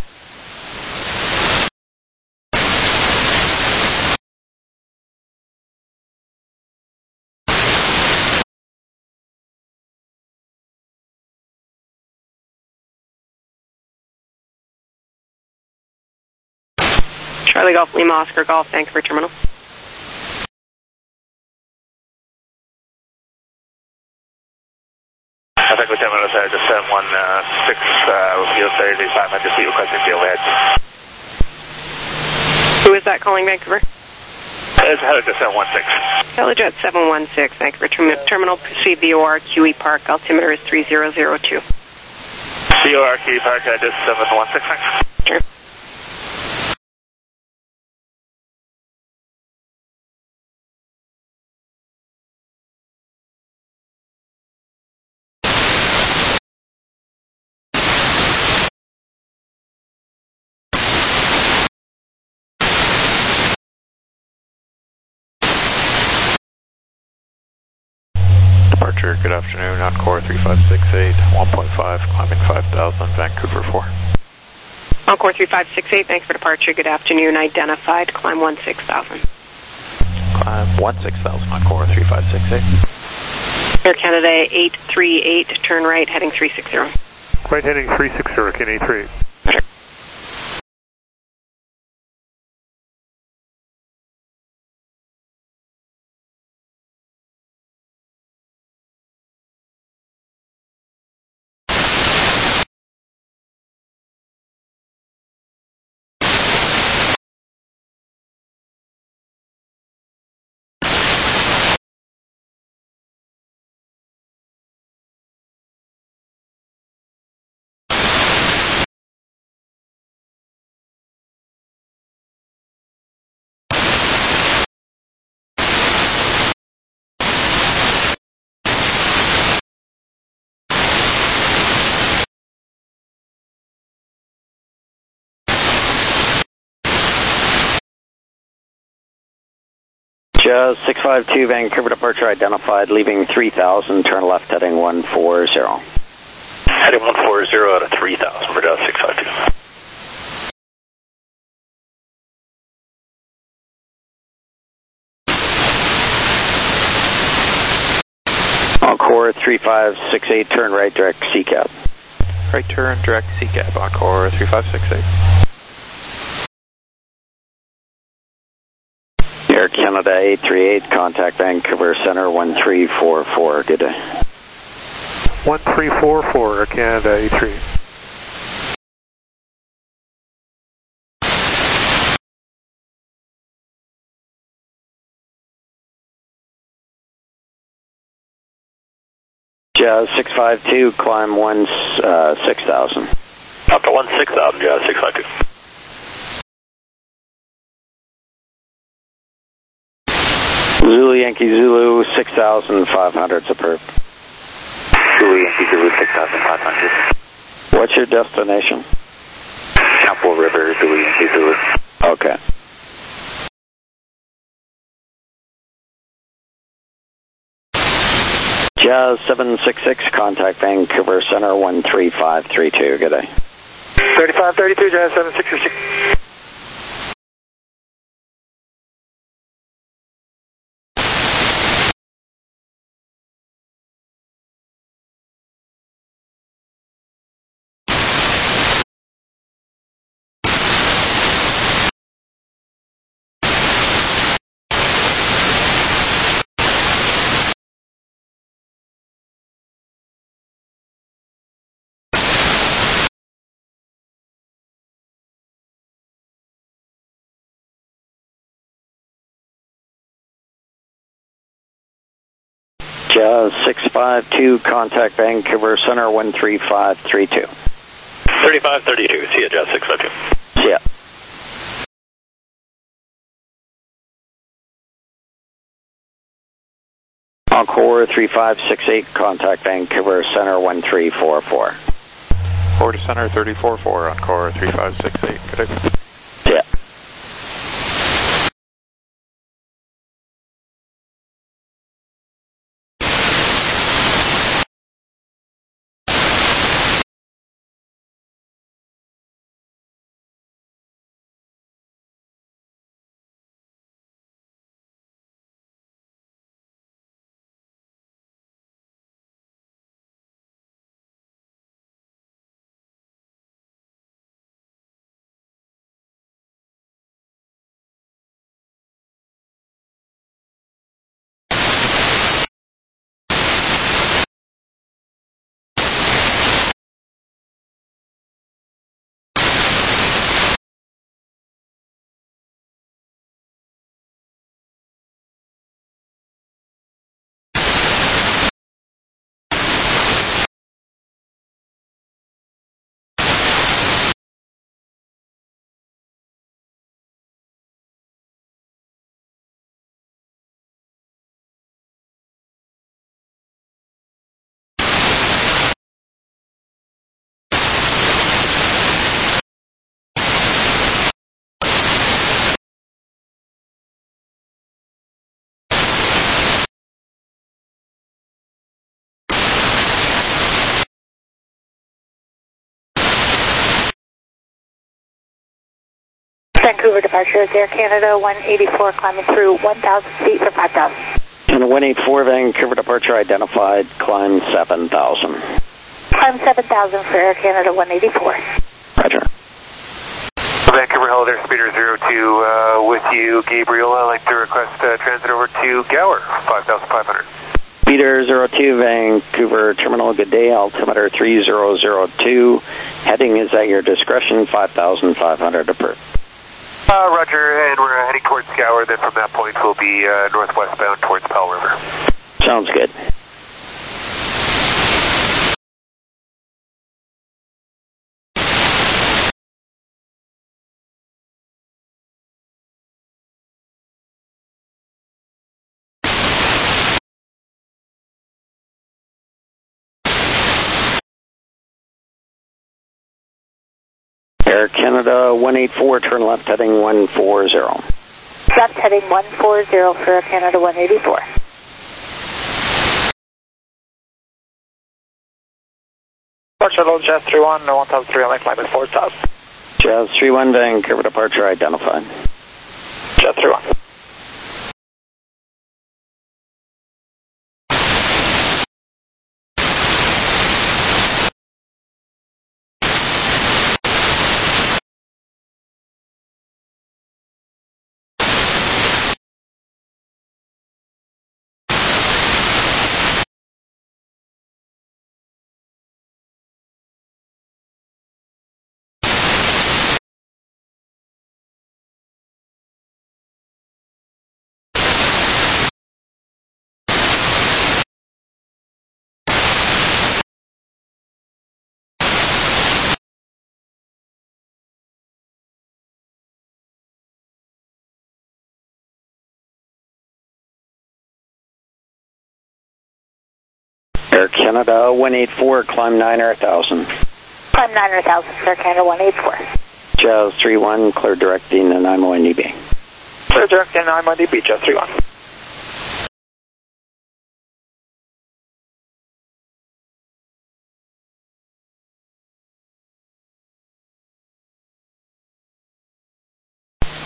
Charlie Golf, Lima Oscar Golf, Vancouver Terminal. Vancouver Terminal, sir, just seven one six, field thirty, five hundred feet, requesting the overhead. Who is that calling Vancouver? It's Helijet seven one six. Helijet seven one six, Vancouver term Terminal, proceed V O R, Q E Park, altimeter is three zero zero two. V O R, Q E Park, uh, just seven one six, thanks. Sure. Departure, good afternoon, Encore three five six eight, one point five, climbing five thousand, Vancouver four. Encore three five six eight, thanks for departure, good afternoon, identified, climb one six thousand. Climb one six thousand, Encore three five six eight. Air Canada eight three eight, turn right, heading three six zero. Right heading three six zero, Canada eight three eight. Roger. Jazz six five two, Vancouver departure identified, leaving three thousand, turn left heading one four zero. Heading one four zero out of three thousand for Jazz six five two. Encore three five six eight, turn right, direct C CAP. Right turn, direct C CAP, Encore three five six eight. Air Canada eight three eight, contact Vancouver Center one three four four, good day. one three four four, Air Canada eight three eight. Jazz six five two, climb one six thousand. Up to one six thousand, Jazz six five two. Zulu Yankee Zulu six thousand five hundred, superb. Zulu Yankee Zulu six thousand five hundred. What's your destination? Temple River, Zulu Yankee Zulu. Okay. Jazz seven six six, contact Vancouver Center one three five three two. Good day. thirty-five thirty-two, Jazz seven six six. Jazz six five two, contact Vancouver Center one three five three two. thirty-five thirty-two, see ya, Jazz six five two. See ya. Encore three five six eight, contact Vancouver Center one three four four. four to Center thirty four four, Encore three five six eight. Good day. See ya. Vancouver departure is Air Canada one eighty-four, climbing through one thousand feet for five thousand. And one eighty-four, Vancouver departure identified, climb seven thousand. Climb seven thousand for Air Canada one eighty-four. Roger. Vancouver held airspeeder zero two uh, with you, Gabriel. I'd like to request uh, transit over to Gower, five thousand five hundred. Speeder zero two, Vancouver Terminal, good day, altimeter three zero zero two. Heading is at your discretion, five thousand five hundred approved. Uh, roger, and we're uh, heading towards Gower, then from that point we'll be uh, northwest bound towards Powell River. Sounds good. Air Canada one eighty-four, turn left heading one forty. Left heading one forty for Air Canada one eighty-four. Shuttle Jazz three one, one thousand three hundred, climb at four thousand. Jazz three one, Vancouver departure identified. Jazz three one. Air Canada one eighty-four, climb nine thousand. Climb nine thousand for Air Canada one eighty-four. Jazz three one, clear directing and I'm on D B. Clear directing and I'm on D B, Jazz three one.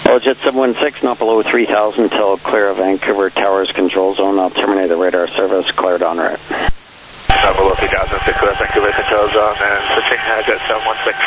Jet seven one six, not below three thousand till clear of Vancouver Towers Control Zone. I'll terminate the radar service, cleared on route. Not below three thousand, six clear Vancouver Control Zone, and switching uh, Jet seven one six.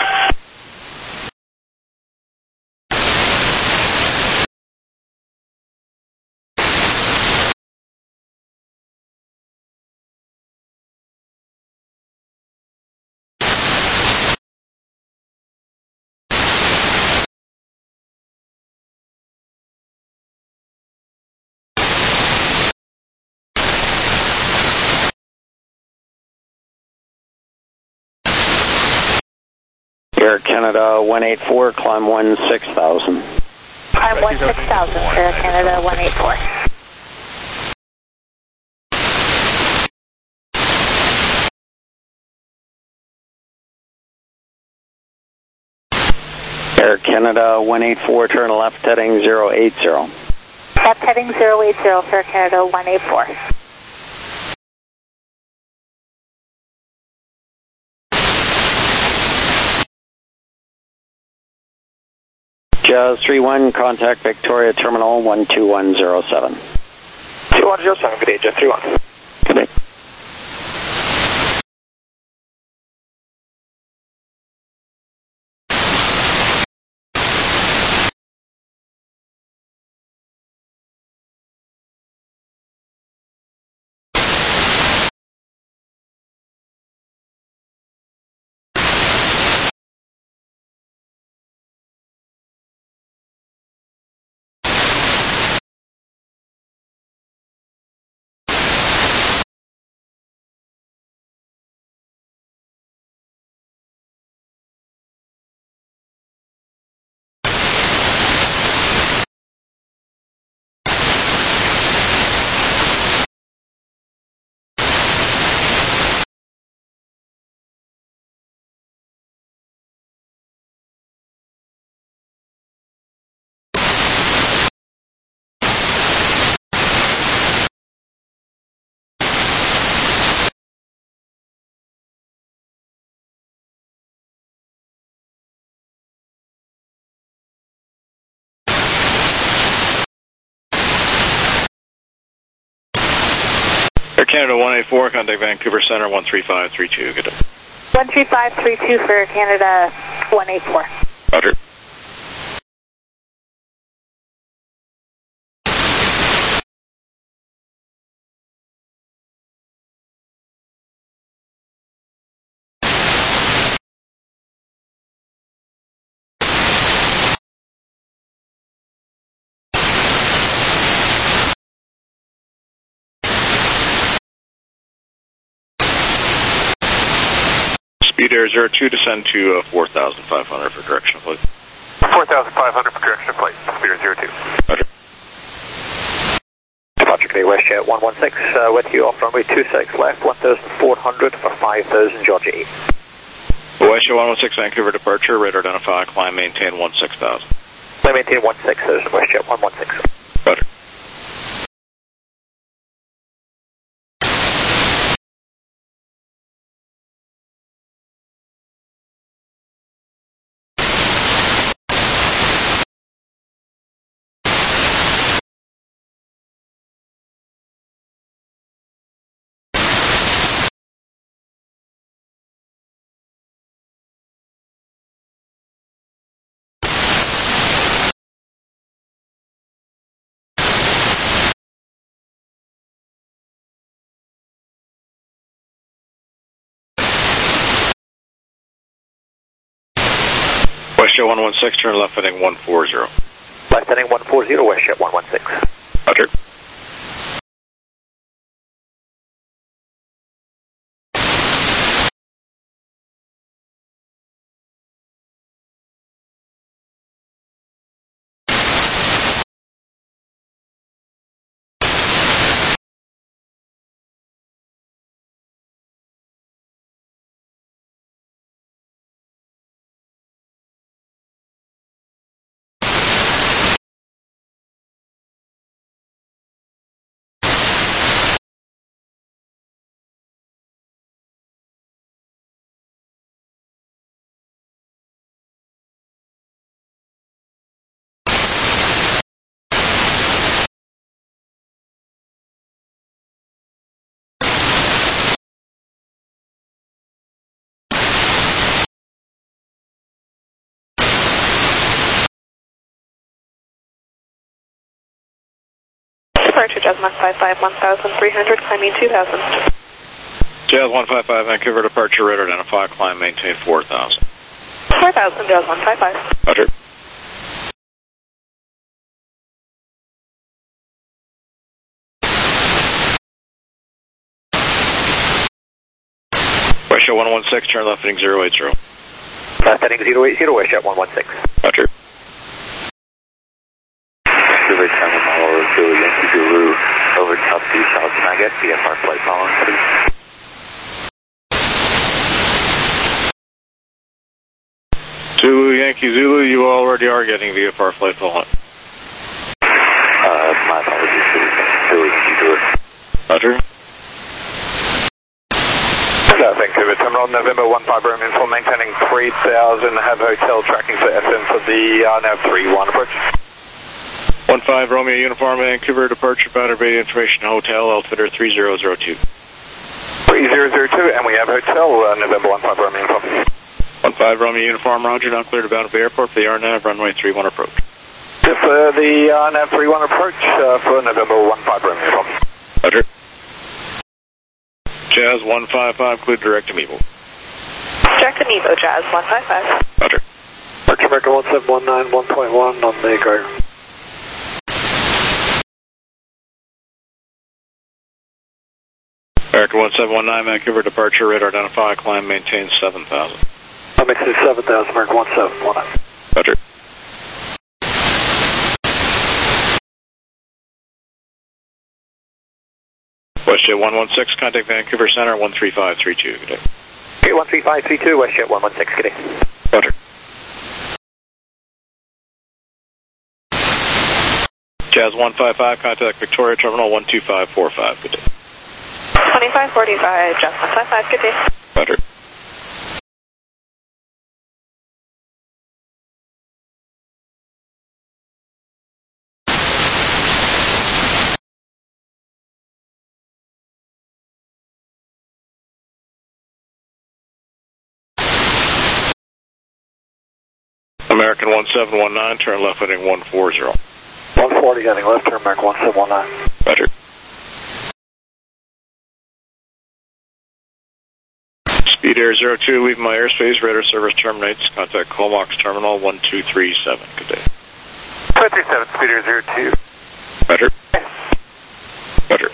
Air Canada one eight four, climb one six thousand. Climb one six thousand, Air Canada one eight four. Air Canada one eight four, turn left heading zero eight zero. Left heading zero eight zero for Air Canada one eight four. Jazz three one, contact Victoria Terminal one two one zero seven. two one zero seven, good day, Jet three one. Good day. Air Canada one eight four, contact Vancouver Center one three five three two. Good day. one three five three two for Air Canada one eight four. Roger. Speed Air zero two, descend to uh, four thousand five hundred for correction, please. four thousand five hundred for correction, please. Speed Air zero two. Roger. Departure Bay WestJet one one six, uh, with you off runway two six left, one thousand four hundred for five thousand, Georgia eight. WestJet one one six, Vancouver departure, radar identify, climb maintain one six thousand. Climb maintain one six thousand, WestJet one one six. Roger. WestJet one one six, turn left heading one four zero. Left heading one four zero, WestJet one one six. Roger. Departure Jazz one five five, one thousand three hundred, climbing two thousand. Jazz one five five, Vancouver departure, radar identify, climb, maintain four thousand. four thousand, Jazz one five five. Roger. West Jet one one six, turn left heading zero eight zero. Left heading zero eight zero, West Jet one one six. Roger. Vancouver Terminal, Zulu Yankee Zulu, over top to South Naga, V F R flight following, please. Zulu Yankee Zulu, you already are getting V F R flight following. Uh, my apologies, Zulu Yankee Zulu. Roger. Uh, Vancouver Terminal, November one five Romeo Info, maintaining three thousand, have hotel tracking for S M for the uh, nav three one approach. one five Romeo Uniform, Vancouver departure, Battery Bay Information Hotel, altimeter three zero zero two. three zero zero two, and we have hotel, uh, November one five Romeo Info. one five Romeo Uniform, Roger, now clear to Battery Bay Airport for the R NAV, runway three one approach. Yes, uh, the uh, nav three one approach uh, for November one five Romeo Info. Roger. Jazz one five five, clear direct to Mevo. Direct to Mevo, Jazz one five five. Roger. March America one seven one nine, one point one on the guard. America one seven one nine, Vancouver departure, radar identify, climb, maintain seven thousand. I'm maintain seven thousand, America one seven one nine. Roger. WestJet one one six, contact Vancouver Center, one three five three two, good day. Okay, one three five three two, WestJet one one six, good day. Roger. Jazz one five five, contact Victoria Terminal, one two five four five, good day. twenty-five forty-five, Jazz one five five, good day. Roger. American one seven one nine, turn left heading one forty. one forty heading left, turn American one seven one nine. Roger. Speed Air zero two, leave my airspace, radar service terminates, contact Comox Terminal one two three seven, good day. two three seven, Speed Air zero two. Roger. Roger.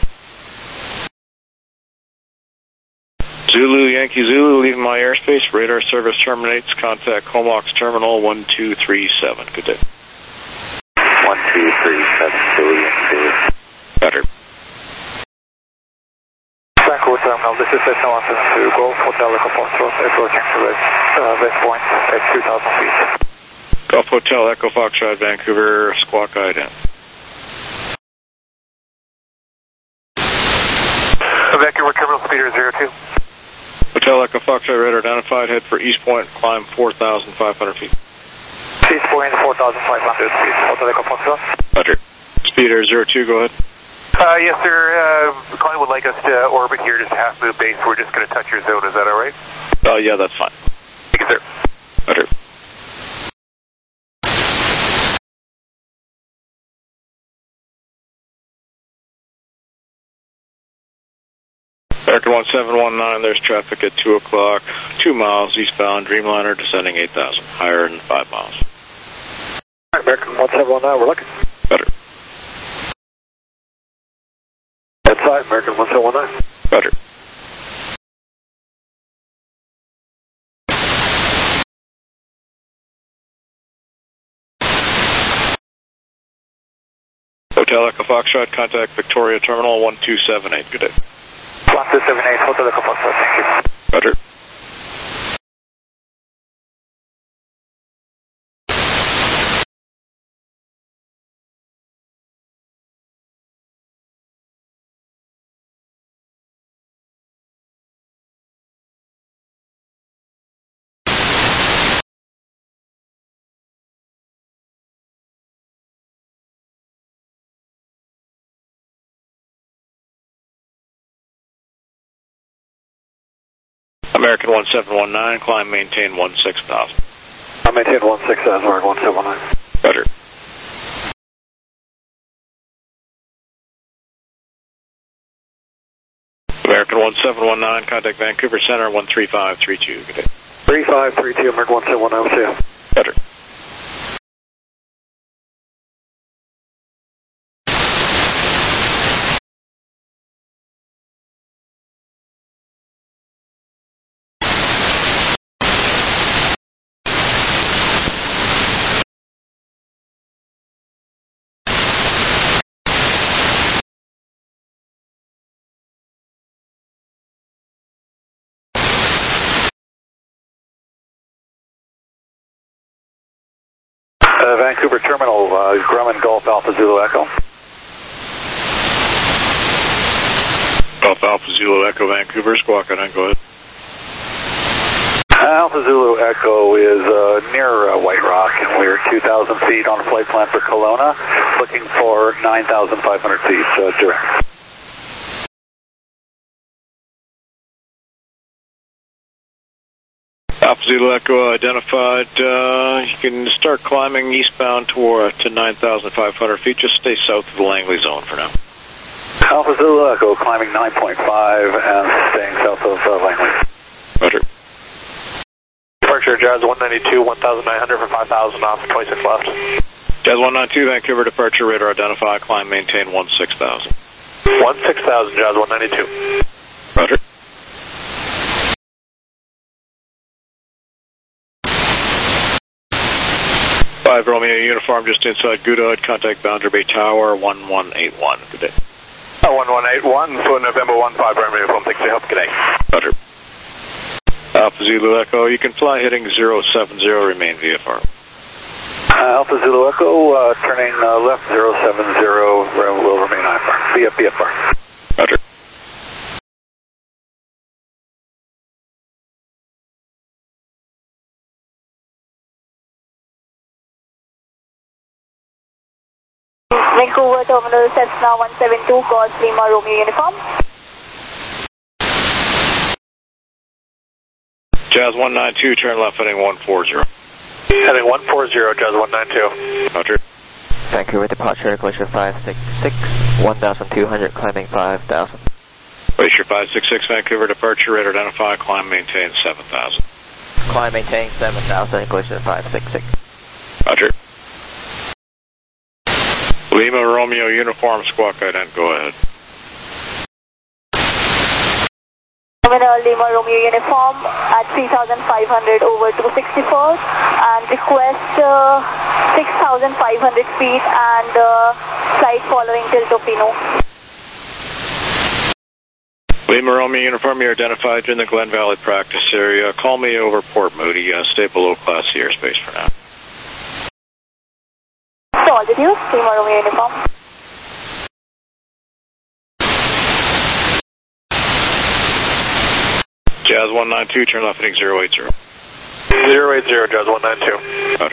Zulu Yankee Zulu, leave my airspace, radar service terminates, contact Comox Terminal one two three seven, good day. one two three seven, Zulu Yankee Zulu. Roger. Vancouver Terminal, this is Cessna one seven two, Golf Hotel Echo Foxtrot, approaching to West, uh, West Point at two thousand feet. Golf Hotel Echo Foxtrot, Vancouver, squawk guide in. Vancouver Terminal, Speed Air zero two. Hotel Echo Foxtrot, radar identified, head for East Point, climb four thousand five hundred feet. East Point, four thousand five hundred feet, Hotel Echo Foxtrot. Roger. Speed Air zero two, go ahead. Uh, yes, sir. Uh, the client would like us to orbit here, just half move base. We're just going to touch your zone. Is that all right? Oh, yeah, that's fine. Thank you, sir. Roger. American one seven one nine, there's traffic at two o'clock, two miles eastbound, Dreamliner descending eight thousand, higher than five miles. All right, American one seven one nine, we're looking. Better. Outside, American one seven one nine. Roger. Hotel Echo Foxtrot, contact Victoria Terminal one two seven eight, good day. one two seven eight, Hotel Echo Foxtrot, thank you. Roger. American one seven one nine, climb, maintain one six thousand. I maintain one six thousand, American one seven one nine. Roger. one seven one nine, contact Vancouver Center, one three five three two. Good day. three five three two, American one seven one nine, see you. Better. Uh, Vancouver Terminal, uh, Grumman Golf Alpha Zulu Echo. Golf Alpha Zulu Echo, Vancouver, squawk on, go ahead. Alpha Zulu Echo is uh, near uh, White Rock, and we're two thousand feet on flight plan for Kelowna, looking for nine thousand five hundred feet uh, direct. Alpha Zulu Echo identified. Uh, you can start climbing eastbound toward to nine thousand five hundred feet. Just stay south of the Langley zone for now. Alpha Zulu Echo climbing nine point five and staying south of uh, Langley. Roger. Departure Jazz one ninety-two, one thousand nine hundred for five thousand off, twenty-six left. Jazz one ninety-two, Vancouver departure radar identify, climb maintain one six thousand. one six thousand, Jazz one ninety-two. Roger. five Romeo Uniform just inside Goodwood, contact Boundary Bay Tower, one one eight one. Good day. Uh, one one eight one for November one five Romeo Uniform, thanks for your help, good day. Roger. Alpha Zulu Echo, you can fly heading zero seven zero, remain V F R. Uh, Alpha Zulu Echo, uh, turning uh, left zero seven zero, will remain I F R, via V F R. Roger. Vancouver Terminal Cessna one seven two, Golf Lima Romeo Uniform. Jazz one nine two, turn left heading one four zero. Heading one four zero, Jazz one nine two. Roger. Vancouver departure, Glacier five six six, one thousand two hundred, climbing five thousand. Glacier five six six, Vancouver departure, radar identify, climb maintain seven thousand. Climb maintain seven thousand, Glacier five six six. Roger. Lima Romeo Uniform, squawk ident, go ahead. Terminal Lima Romeo Uniform at three thousand five hundred over two sixty-four and request uh, six thousand five hundred feet and uh, flight following till Tofino. Lima Romeo Uniform, you're identified in the Glen Valley practice area. Call me over Port Moody. Uh, stay below Class C airspace for now. So altitude, Lima Romeo Uniform. Jazz one nine two, turn left heading zero eight zero. zero eight zero, Jazz one nine two. Roger.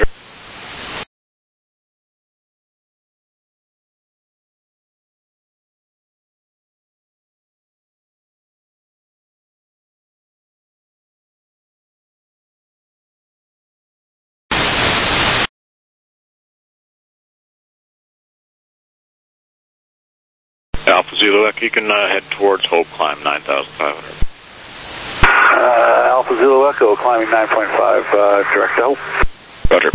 Alpha Zulu, you can uh, head towards Hope, climb nine thousand five hundred. Uh, Alpha Zulu Echo, climbing nine point five, uh, direct to Hope. Roger.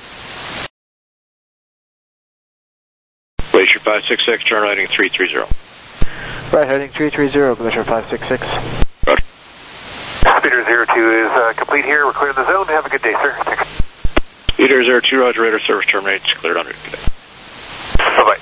Glacier five six six, turn right heading three three zero. Right heading three three zero, Glacier five six six. Roger. Speeder zero two is uh, complete here. We're clearing the zone. Have a good day, sir. Thanks. Speeder zero two, Roger, radar service terminates. Cleared on route. Good day. Bye-bye.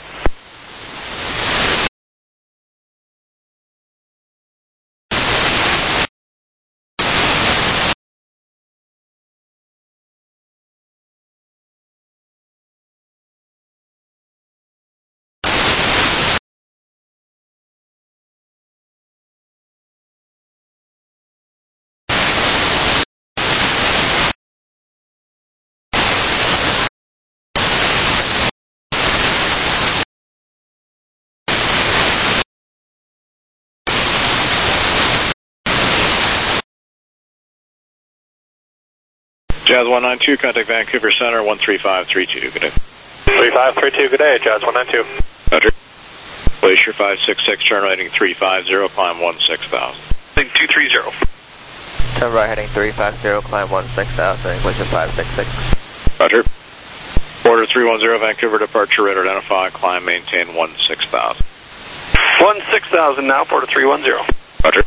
Jazz one nine two, contact Vancouver Center, one three five three two. Good day. three five three two, good day, Jazz one nine two. Roger. Glacier five six six, turn right heading three five zero, climb one six thousand. Heading two three zero. Turn right heading three five zero, climb one six thousand, English at five six six. Roger. Border three one zero, Vancouver departure, radar identify, climb, maintain one six thousand. one six thousand now, Border three one zero. Roger.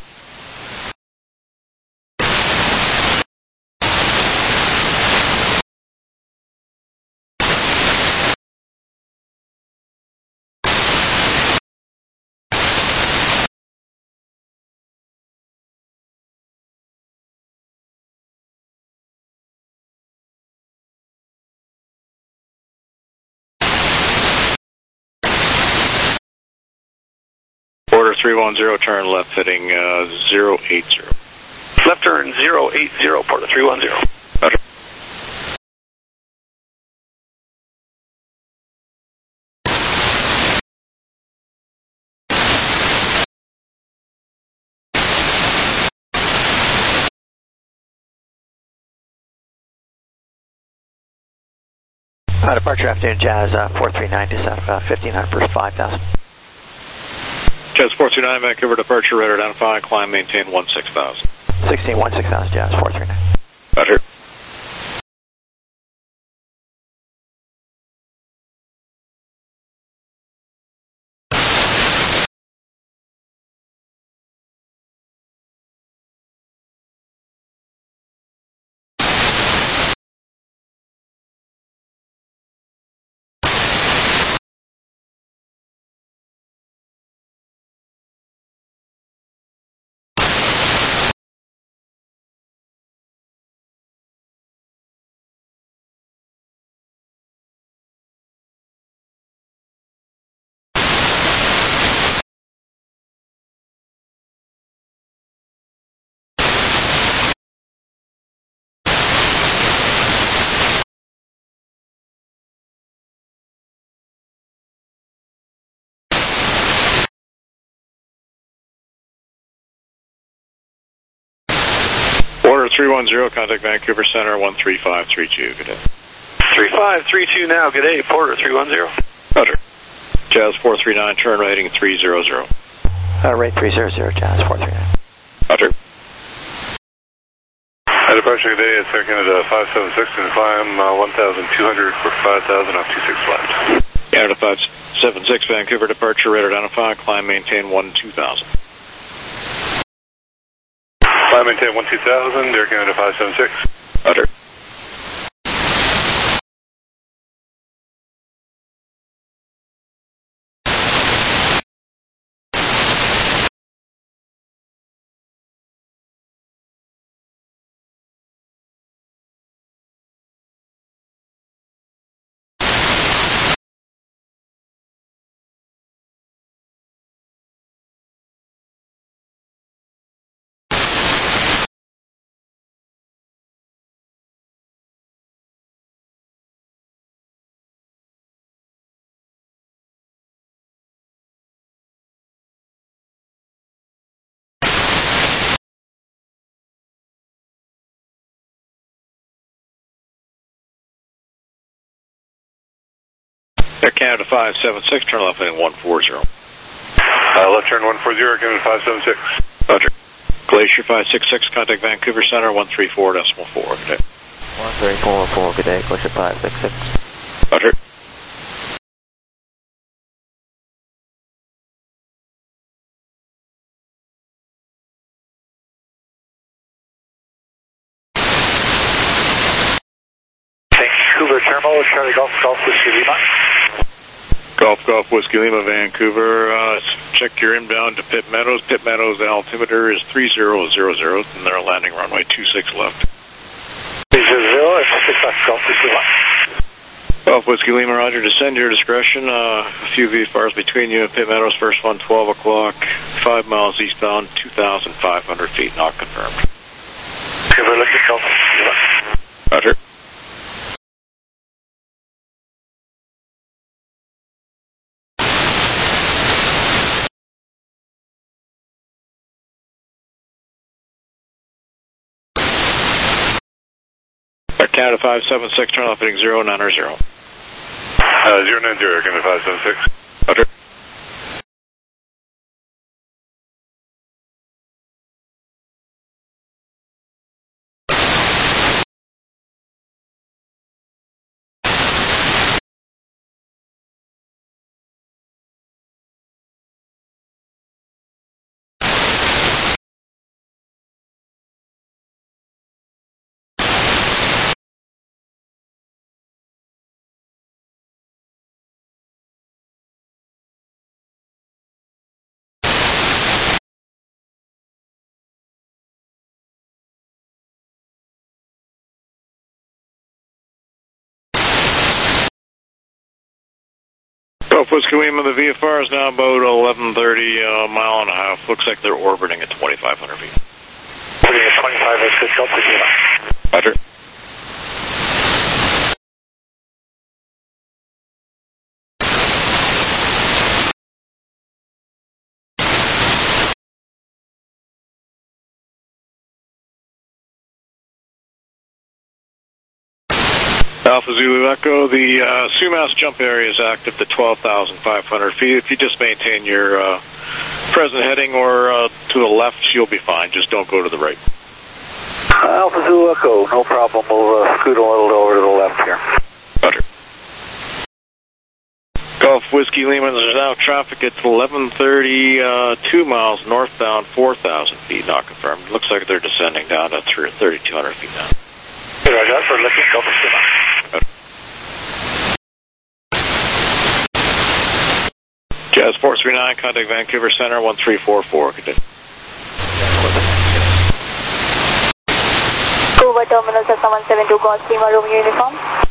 Border three one zero, turn left heading uh, zero eight zero. Left turn zero eight zero, Border three one zero. Roger. Uh, departure afternoon, Jazz uh, four three nine, just uh, fifteen hundred for five thousand. Jazz four two nine, Vancouver departure, radar identify, climb, maintain one six thousand. sixteen one six thousand, Jazz four three nine. Roger. Border three one zero, contact Vancouver Center one three five three two. Good day. three five three two now, good day, Porter three one zero. Roger. Jazz four three nine, turn right heading three zero zero. Uh, rate three zero zero, Jazz four three nine. Roger. At departure today at Air Canada five seven six and climb uh, one thousand two hundred for five thousand off two six left. Canada five seven six, Vancouver departure, radar identify, climb, maintain one two thousand. Climb, maintain one two thousand, Air Canada five seven six. Roger. Air Canada five seven six, turn left heading one four zero. Uh, left turn one four zero, Canada five seven six. Roger. Glacier five six six, contact Vancouver Center one three four decimal four. Good day. one three four four, good day, Glacier five six six. Roger. Vancouver Terminal, Charlie Golf, Golf Whiskey Lima. Golf Golf Whiskey Lima, Vancouver. Uh, check your inbound to Pitt Meadows. Pitt Meadows altimeter is three zero zero zero, and they're landing runway two six left. three zero zero, six left, Golf Whiskey Lima. Golf Whiskey Lima, Roger. Descend your discretion. Uh, a few V F Rs between you and Pitt Meadows. First one, twelve o'clock. Five miles eastbound, two thousand five hundred feet. Not confirmed. Vancouver, looking Golf Whiskey Lima. Roger. Canada five seven six, turn left heading zero nine zero. Uh, zero nine zero, Canada five seven six. Roger. Golf Whiskey Lima, the V F R is now about eleven thirty, uh, mile and a half. Looks like they're orbiting at twenty-five hundred feet. Orbiting at twenty-five, that's good. Golf Whiskey Lima. Roger. Alpha Zulu Echo, the uh, Sumas jump area is active to twelve thousand five hundred feet. If you just maintain your uh, present heading or uh, to the left, you'll be fine. Just don't go to the right. Alpha Zulu Echo, no problem. We'll uh, scoot a little over to the left here. Roger. Golf Whiskey Lima, there's now traffic at eleven thirty, uh, two miles northbound, four thousand feet, not confirmed. Looks like they're descending down to thirty-two hundred feet now. Roger, for looking, Golf Whiskey Lima. Jazz four three nine, contact Vancouver Center, one three four four. Continue. Over Terminal Cessna one seven two, Golf Lima Romeo Uniform.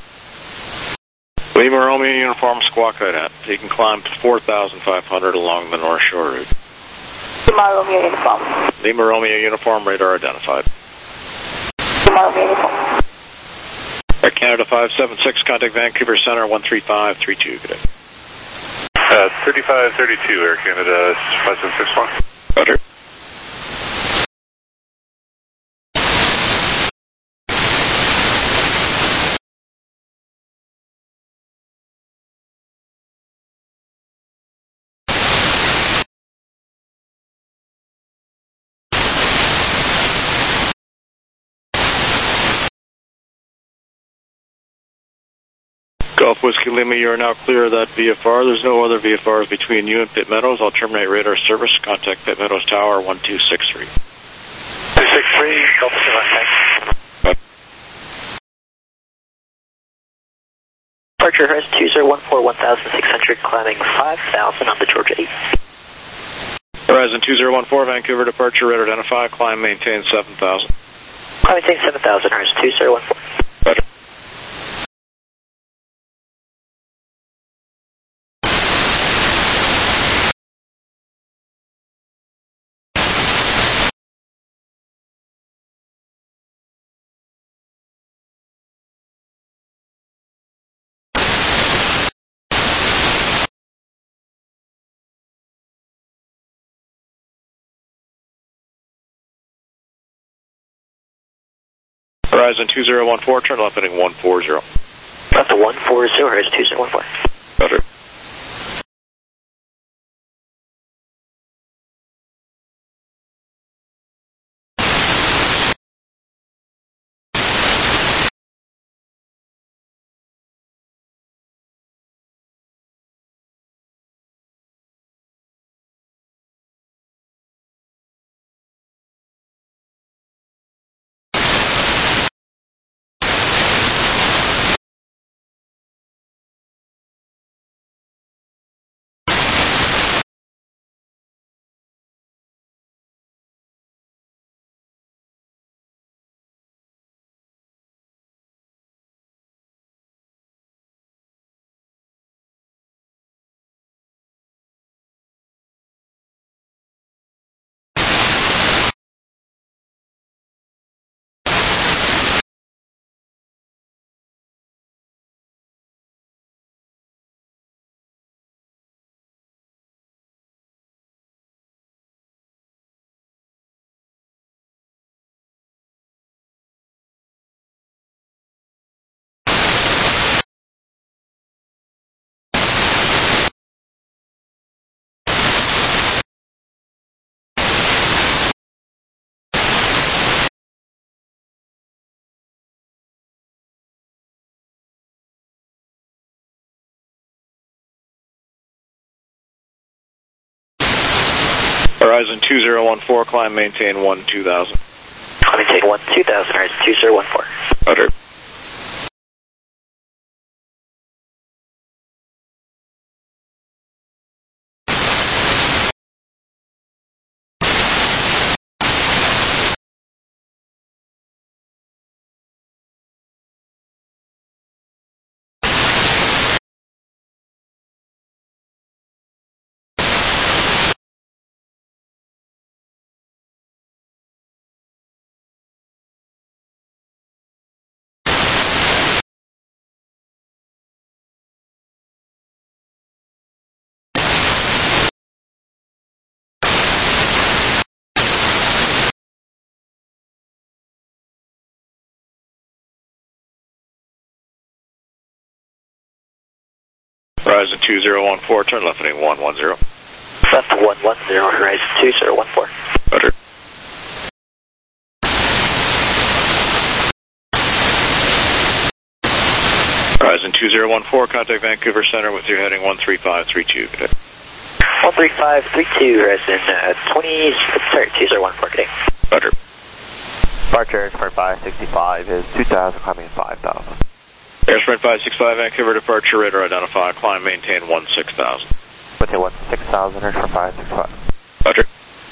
Lima Romeo Uniform, squawk right at. You can climb to four thousand five hundred along the North Shore route. Lima Romeo Uniform. Lima Romeo Uniform, radar identified. Lima Romeo Uniform. Air Canada five seven six, contact Vancouver Center, one three five three two. Good day. Uh, thirty-five thirty-two, Air Canada five seven six one. Roger. Golf Whiskey Lima, you are now clear of that V F R. There's no other V F Rs between you and Pitt Meadows. I'll terminate radar service. Contact Pitt Meadows Tower, one two six three. two six three, Golf Whiskey Lima, thanks. Departure Horizon two zero one four, one thousand six hundred, climbing five thousand on the Georgia eight. Horizon two zero one four, Vancouver departure, radar identify, climb maintain seven thousand. Climb maintain seven thousand, Horizon two zero one four. Roger. Horizon two zero one four, turn left heading one four zero. Left to one four zero, Horizon two zero one four. Roger. Horizon two zero one four, climb maintain one two thousand. Climb maintain one two thousand, Horizon two zero one four. Roger. Horizon two zero one four, turn left heading one one zero. Left one one zero, Horizon two zero one four. Roger. Horizon two zero one four, contact Vancouver Center with your heading one three five three two. Good day. one three five three two, Horizon uh, twenty, sorry, two zero one four, good day. Roger. Departure Airsprint five sixty-five is two thousand, climbing five thousand. Airsprint five sixty-five, Vancouver departure, radar identify, climb, maintain one six thousand. Maintain one six thousand, Airsprint five sixty-five. Roger.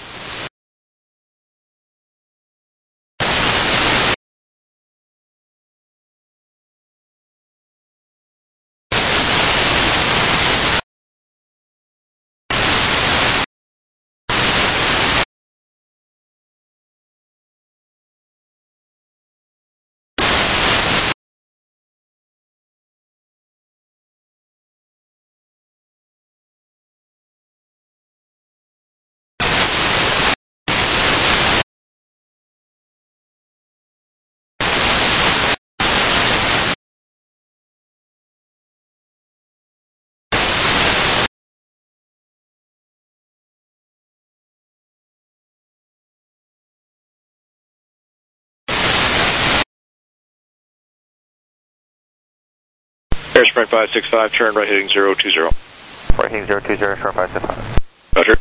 Airsprint five sixty-five, turn right heading zero two zero. Right heading zero two zero, Airsprint five sixty-five. Roger.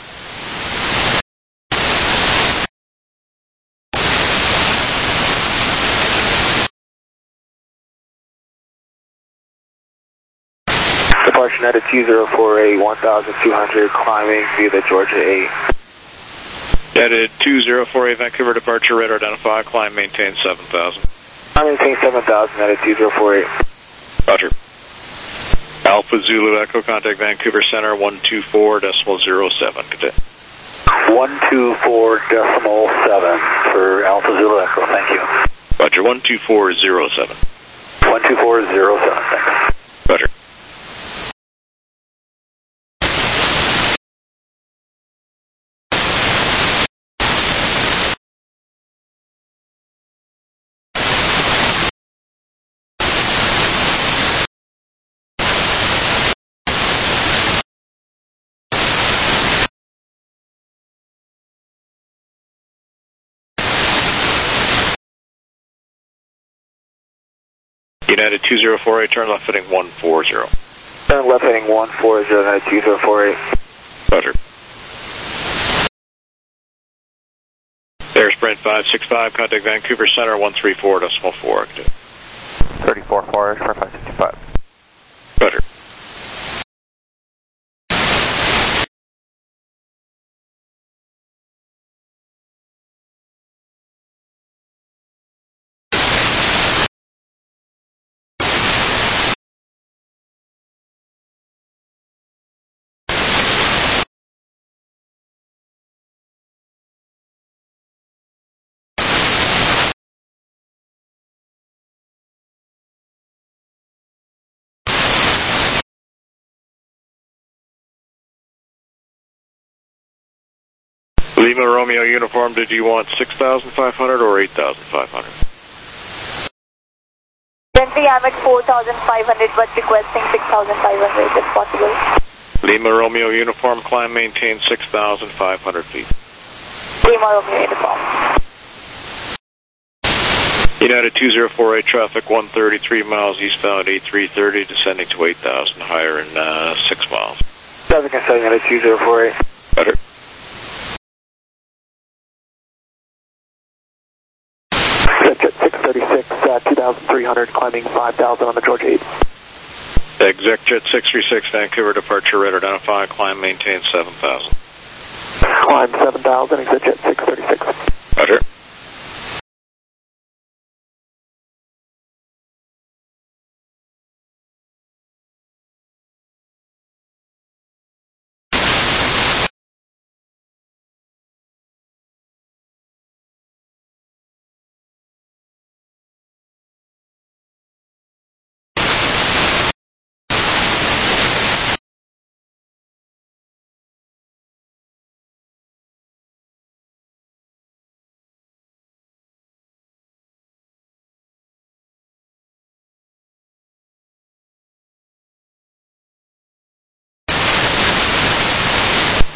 Departure United two zero four eight, one thousand two hundred, climbing via the Georgia eight. United two zero four eight, Vancouver departure, radar identify, climb, maintain seven thousand. I maintain seven thousand, United two zero four eight. Roger. Alpha Zulu Echo, contact Vancouver Center, one two four decimal zero seven. Good day. one two four decimal seven for Alpha Zulu Echo, thank you. Roger, one two four zero seven. one two four zero seven, thanks. Roger. United two zero four eight, turn left heading one four zero. Turn left heading one four zero, United two zero four eight. Roger. Airsprint five sixty-five, contact Vancouver Center, one three four decimal four. thirty-four four, Airsprint five sixty-five. Roger. Lima Romeo uniform, did you want six thousand five hundred or eight thousand five hundred? Currently I'm at four thousand five hundred but requesting six thousand five hundred if possible. Lima Romeo uniform, climb, maintain six thousand five hundred feet. Lima Romeo uniform. United two zero four eight, traffic one thirty-three miles eastbound, eight three thirty, descending to eight thousand, higher in uh, six miles. Traffic and seven, United two zero four eight. Better. six thirty-six, uh, two thousand three hundred, climbing five thousand on the Georgia eight. ExecJet six three six, Vancouver departure, radar identify, climb, maintain seven thousand. Climb seven thousand, ExecJet six thirty-six. Roger.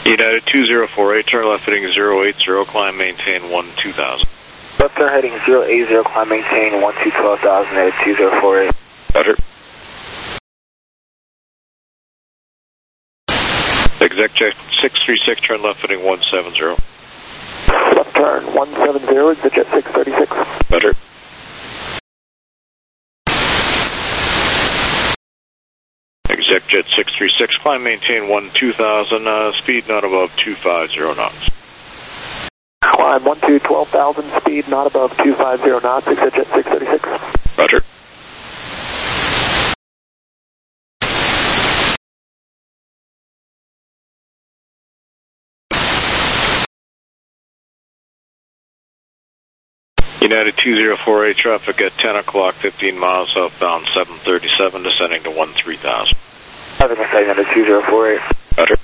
United two zero four eight, turn left heading zero eight zero, climb maintain one two thousand. Left turn heading zero eight zero, climb maintain one two twelve thousand, United two zero four eight. Roger. Executive six three six, turn left heading one seven zero. Left turn one seven zero, exit six thirty-six. Roger. Executive six three six, climb maintain one two thousand, uh, speed not above two five zero knots. Climb one two twelve thousand, speed not above two five zero knots, exit six thirty-six. Roger. United two zero four eight, traffic at ten o'clock, fifteen miles southbound, seven thirty-seven, descending to one three thousand. Traffic at United two zero four eight. Roger.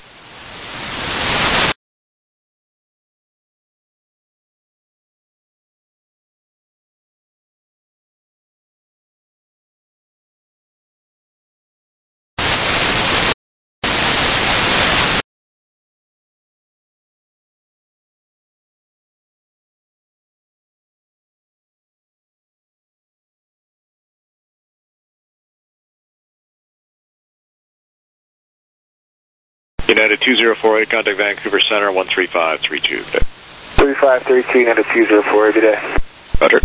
United two zero four eight, contact Vancouver Center, one three five three two. three five three two, United two zero four eight, good day. Roger.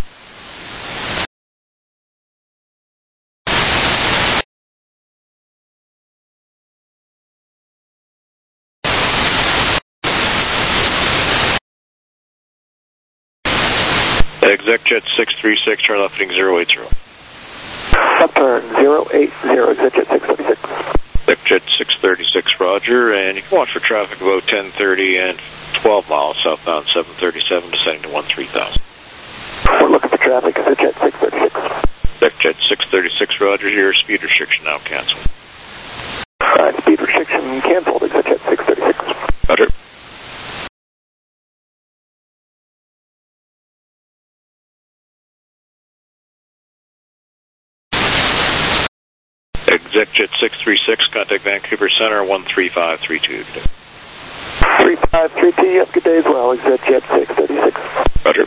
Executive six three six, turn left heading zero eight zero. Left turn zero eight zero, exit six thirty-six. Executive six thirty-six, roger, and you can watch for traffic about ten thirty and twelve miles southbound, seven thirty-seven, descending to one three thousand. We're looking for traffic, exit six thirty-six. Executive six thirty-six, roger, your speed restriction now canceled. Alright, speed restriction canceled, exit six thirty-six. Roger. Executive six three six, contact Vancouver Center, one three five three two. three five three two, you have a good day as well, exit six thirty-six. Roger.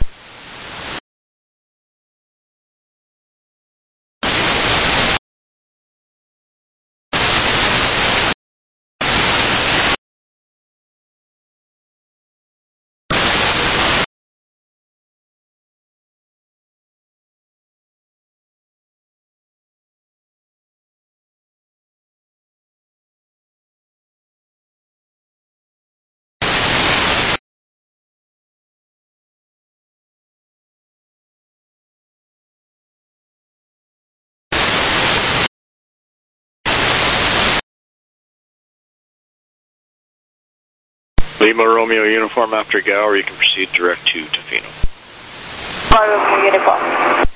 Lima Romeo uniform after Gower, you can proceed direct to Tofino. Romeo uniform.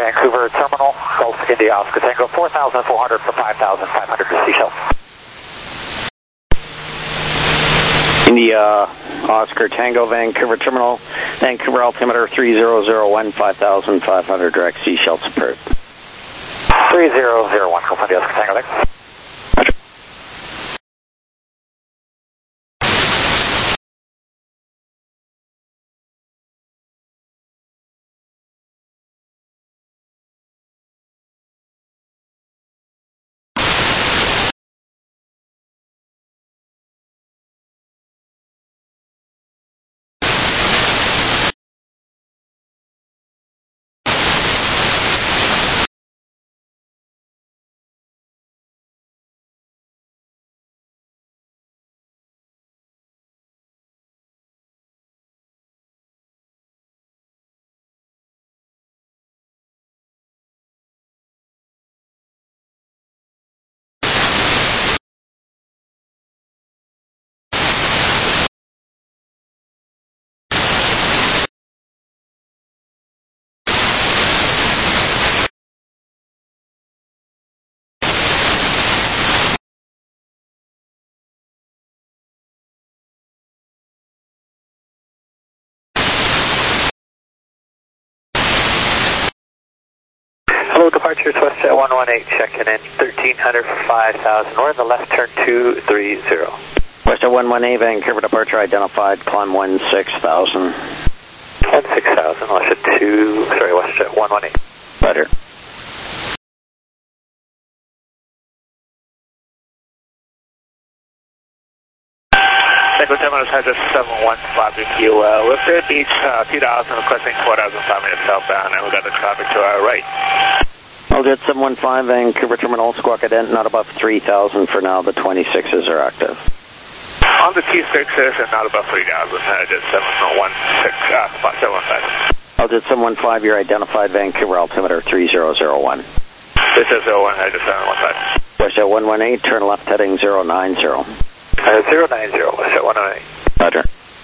Vancouver Terminal, Gulf India Oscar Tango, four thousand four hundred for five thousand five hundred to Seychelles. India Oscar Tango, Vancouver Terminal, Vancouver altimeter three zero zero one, five thousand five hundred, direct Seychelles approved. three zero zero one, Gulf India Oscar Tango, there. Hello, departures WestJet one one eight, checking in thirteen hundred for five thousand, north, the left turn two three zero. WestJet one one eight, Vancouver departure identified, climb one six thousand. one six thousand, WestJet two, sorry, WestJet one one eight. Better. Echo Terminal Center seven one five with you. Uh, we're Fair Beach, uh, two thousand, requesting four thousand five hundred southbound, and we got the traffic to our right. Aljet seven one five, Vancouver Terminal, Squawk Ident, not above three thousand for now, the twenty-sixes are active. On the T sixes and not above three thousand, uh, just seven one six, uh, spot seven one five. Aljet seven one five, you're identified, Vancouver altimeter three zero zero one. This is zero one, uh, just seven one five. WestJet one one eight, turn left heading zero nine zero. Uh, zero nine zero, WestJet one one eight. Roger.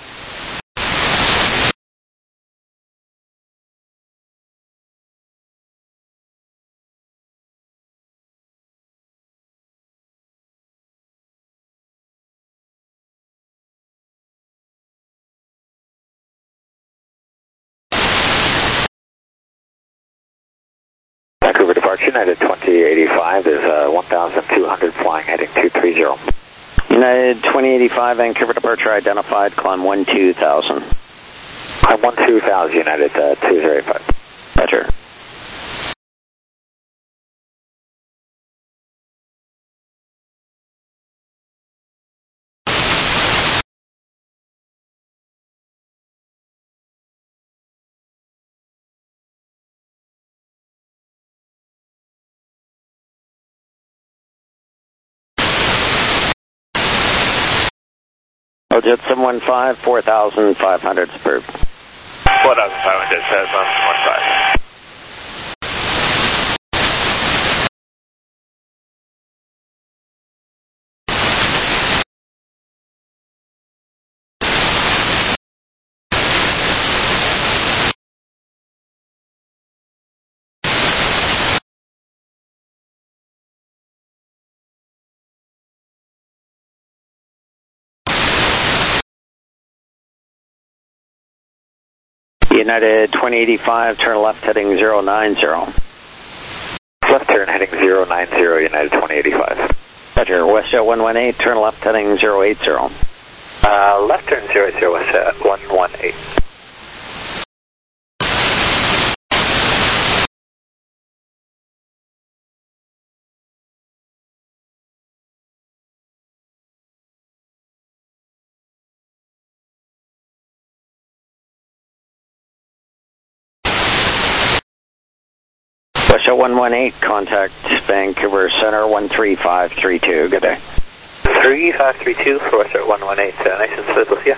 Vancouver departure, United twenty eighty-five is uh, one thousand two hundred flying heading two three zero. United twenty eighty-five, Vancouver departure identified, climb one two thousand. Climb one two thousand, United uh, two zero eight five. Roger. Aljet seven one five, four thousand five hundred approved. four thousand five hundred, seven one five. United twenty eighty-five, turn left heading zero nine zero. Left turn heading zero nine zero, United twenty eighty-five. Roger, WestJet one one eight, turn left heading zero eight zero. Uh, left turn zero eight zero, WestJet one one eight. WestJet one one eight, contact Vancouver Center one three five three two. Good day. three five three two for WestJet one one eight, uh, nice and smooth with you.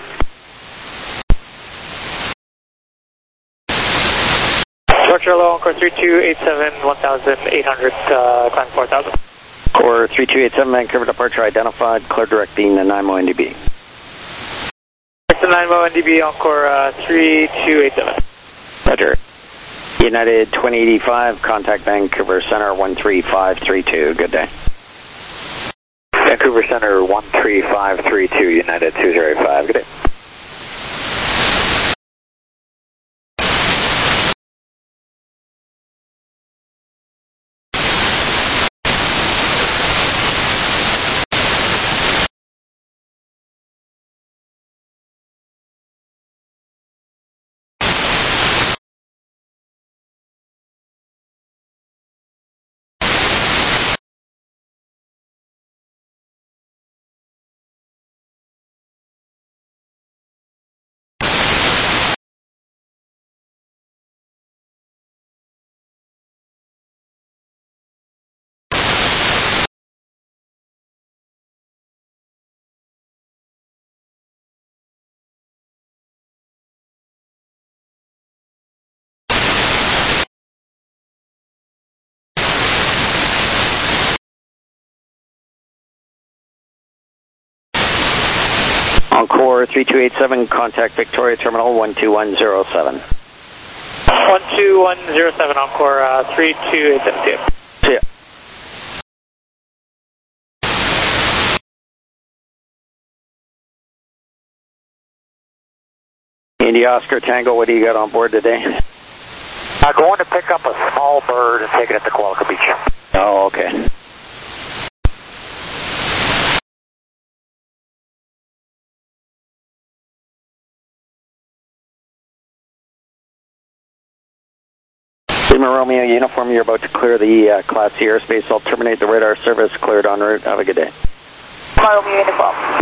Structure low, Core three two eight seven, one thousand eight hundred, uh, climb four thousand. Core three two eight seven, Vancouver departure identified, clear directing the N Y M O N D B. It's the N Y M O N D B on Core uh, three two eight seven. Roger. United twenty eighty-five, contact Vancouver Center one three five three two. Good day. Vancouver Center one three five three two, United two zero eight five. Good day. Encore three two eight seven, contact Victoria Terminal one two one zero seven. one two one zero seven, Encore uh, three two eight seven two. See ya. India Oscar Tango, what do you got on board today? I'm going to pick up a small bird and take it at the Qualica Beach. Oh, okay. Lima Romeo Uniform, you're about to clear the uh, Class C airspace. I'll terminate the radar service. Cleared en route. Have a good day. Lima Romeo Uniform.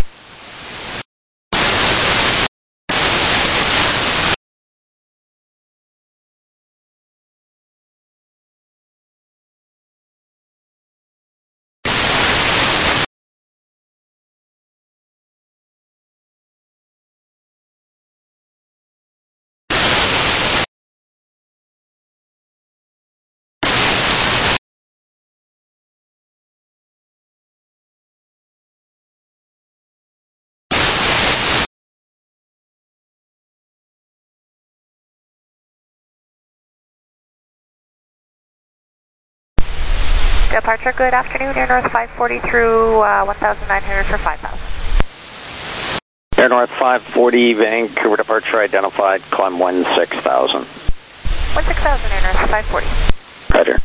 Departure, good afternoon, Air North five forty through uh, one thousand nine hundred for five thousand. Air North five forty, Vancouver departure identified, climb one six thousand. one six thousand, Air North five forty. Roger.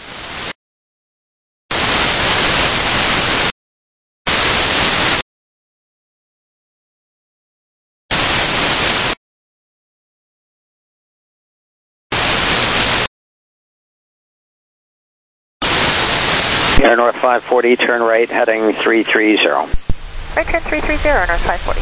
Air North five forty, turn right, heading three three zero. Right turn three three zero, Air North five forty.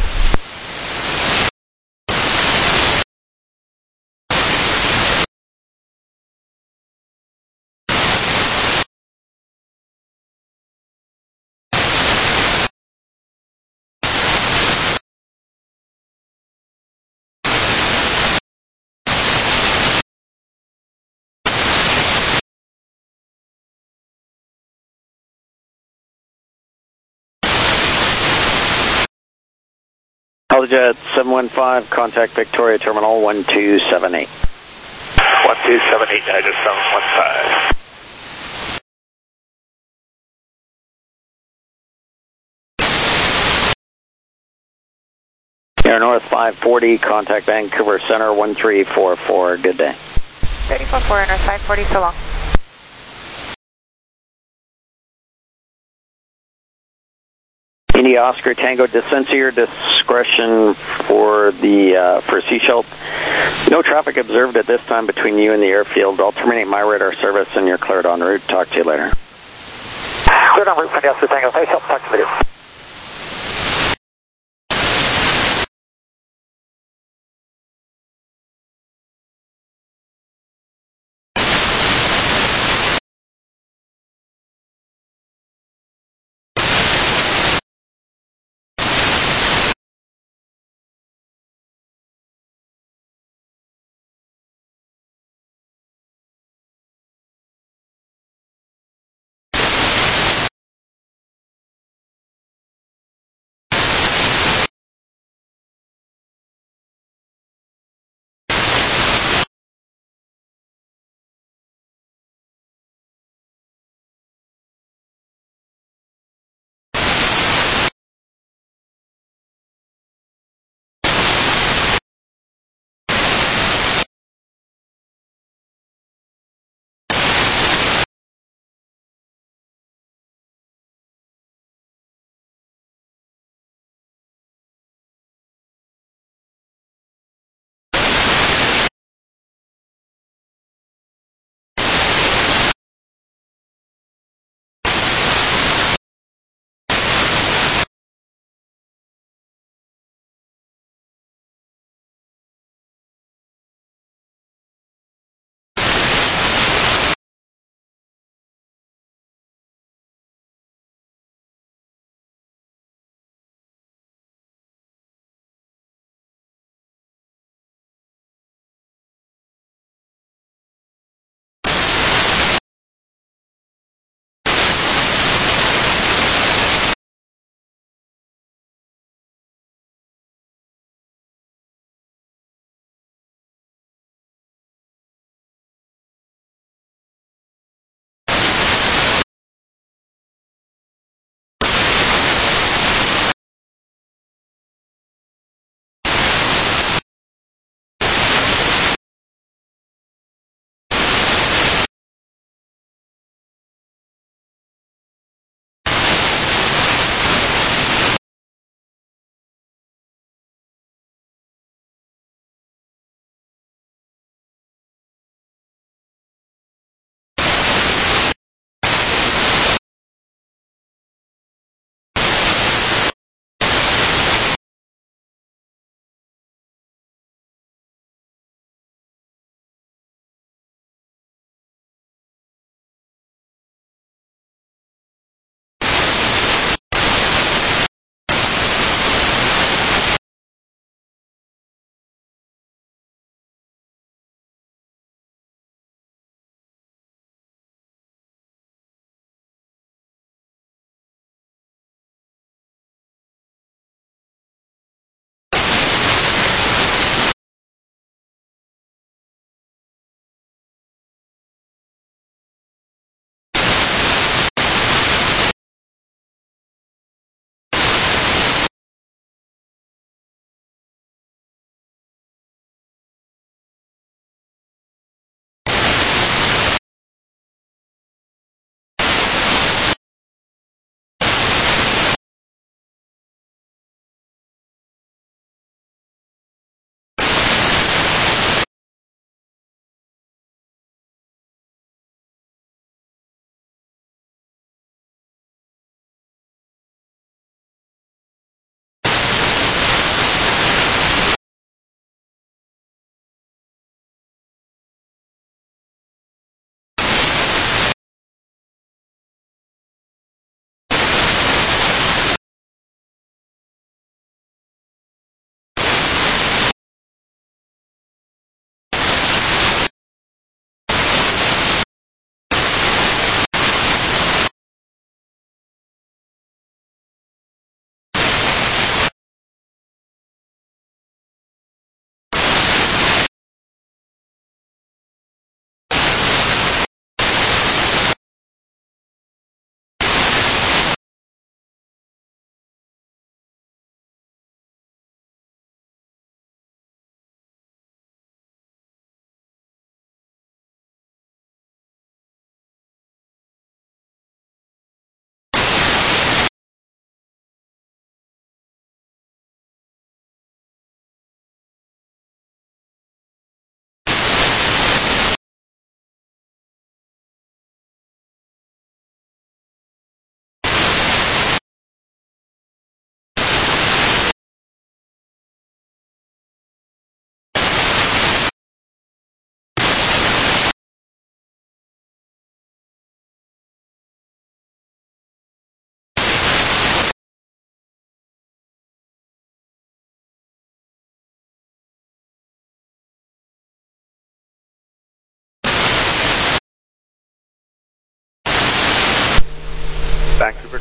Helijet seven one five, contact Victoria Terminal one two seven eight. one two seven eight, Digest seven one five. Air North five forty, contact Vancouver Center one three four four. Good day. three four four, Air North five forty, so long. India Oscar Tango, descent to your discretion for the uh, for Seashell. No traffic observed at this time between you and the airfield. I'll terminate my radar service and you're cleared en route. Talk to you later. Cleared en route, India Oscar Tango. Thanks, help. Talk to you later.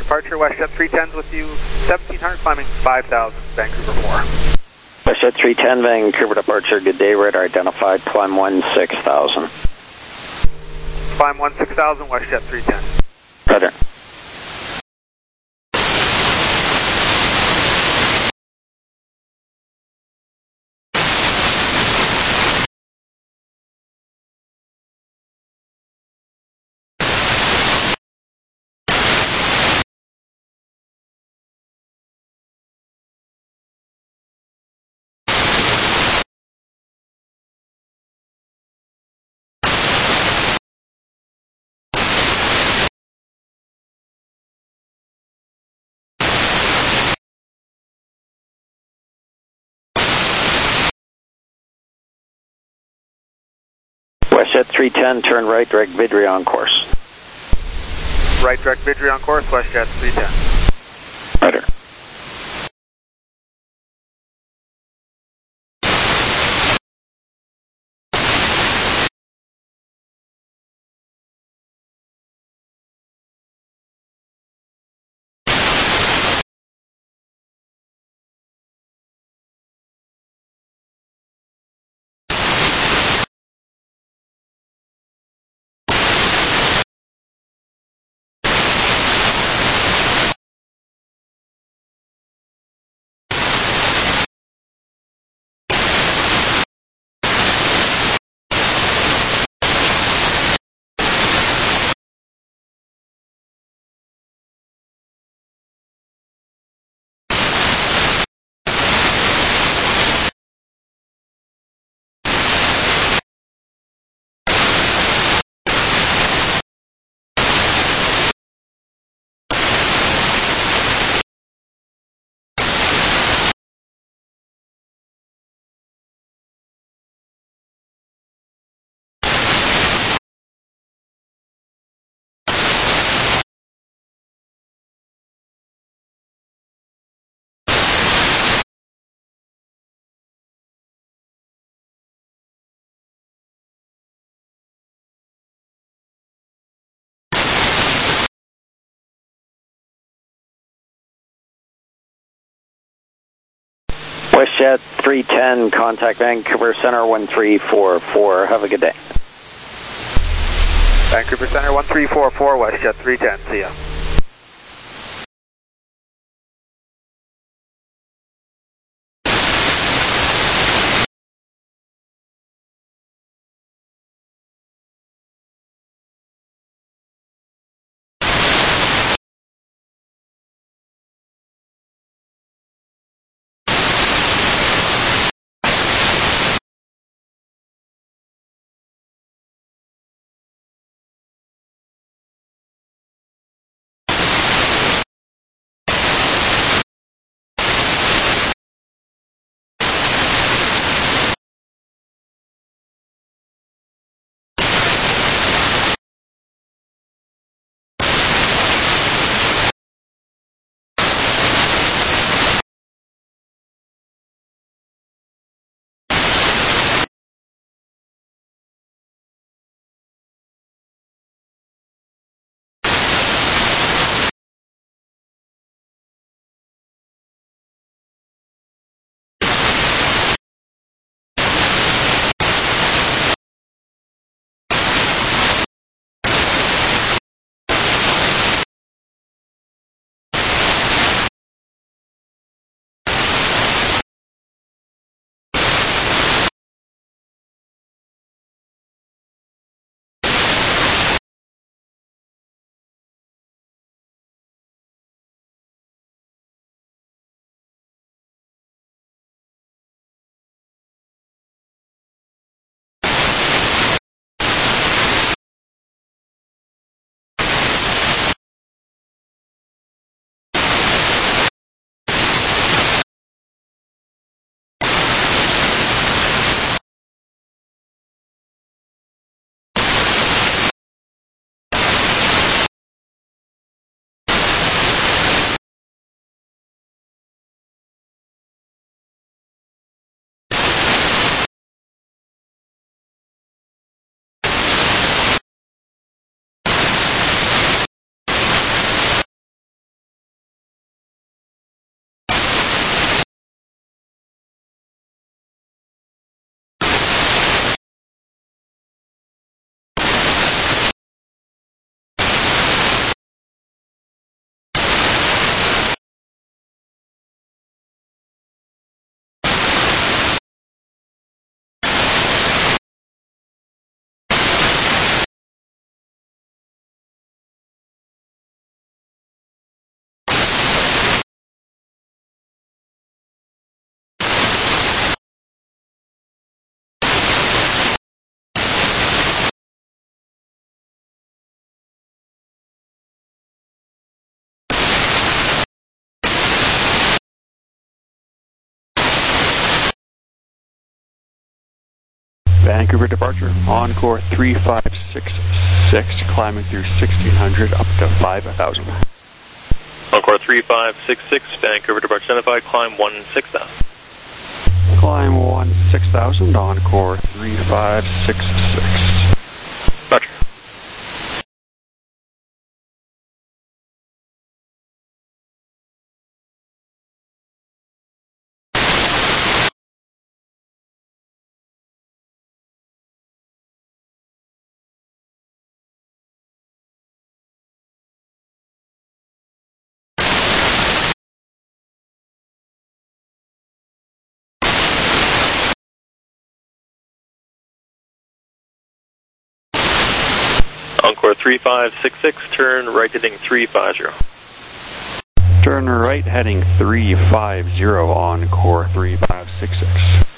departure, WestJet three tens with you, seventeen hundred, climbing five thousand, Vancouver four. WestJet three ten, Vancouver departure, good day, radar identified, climb one six thousand. Climb one six thousand, WestJet three ten. Roger. WestJet three ten, turn right, direct Vidri on course. Right, direct Vidri on course, WestJet three ten. Roger. WestJet three ten, contact Vancouver Center one three four four. Have a good day. Vancouver Center one three four four, WestJet three ten. See ya. Vancouver departure, Encore three five six six, climbing through sixteen hundred up to five thousand. Encore three five six six, Vancouver departure identified, climb one six thousand. Climb one six thousand, Encore three five six six. Roger. Encore three five six six, turn right heading three five zero. Turn right heading three five zero, Encore three five six six.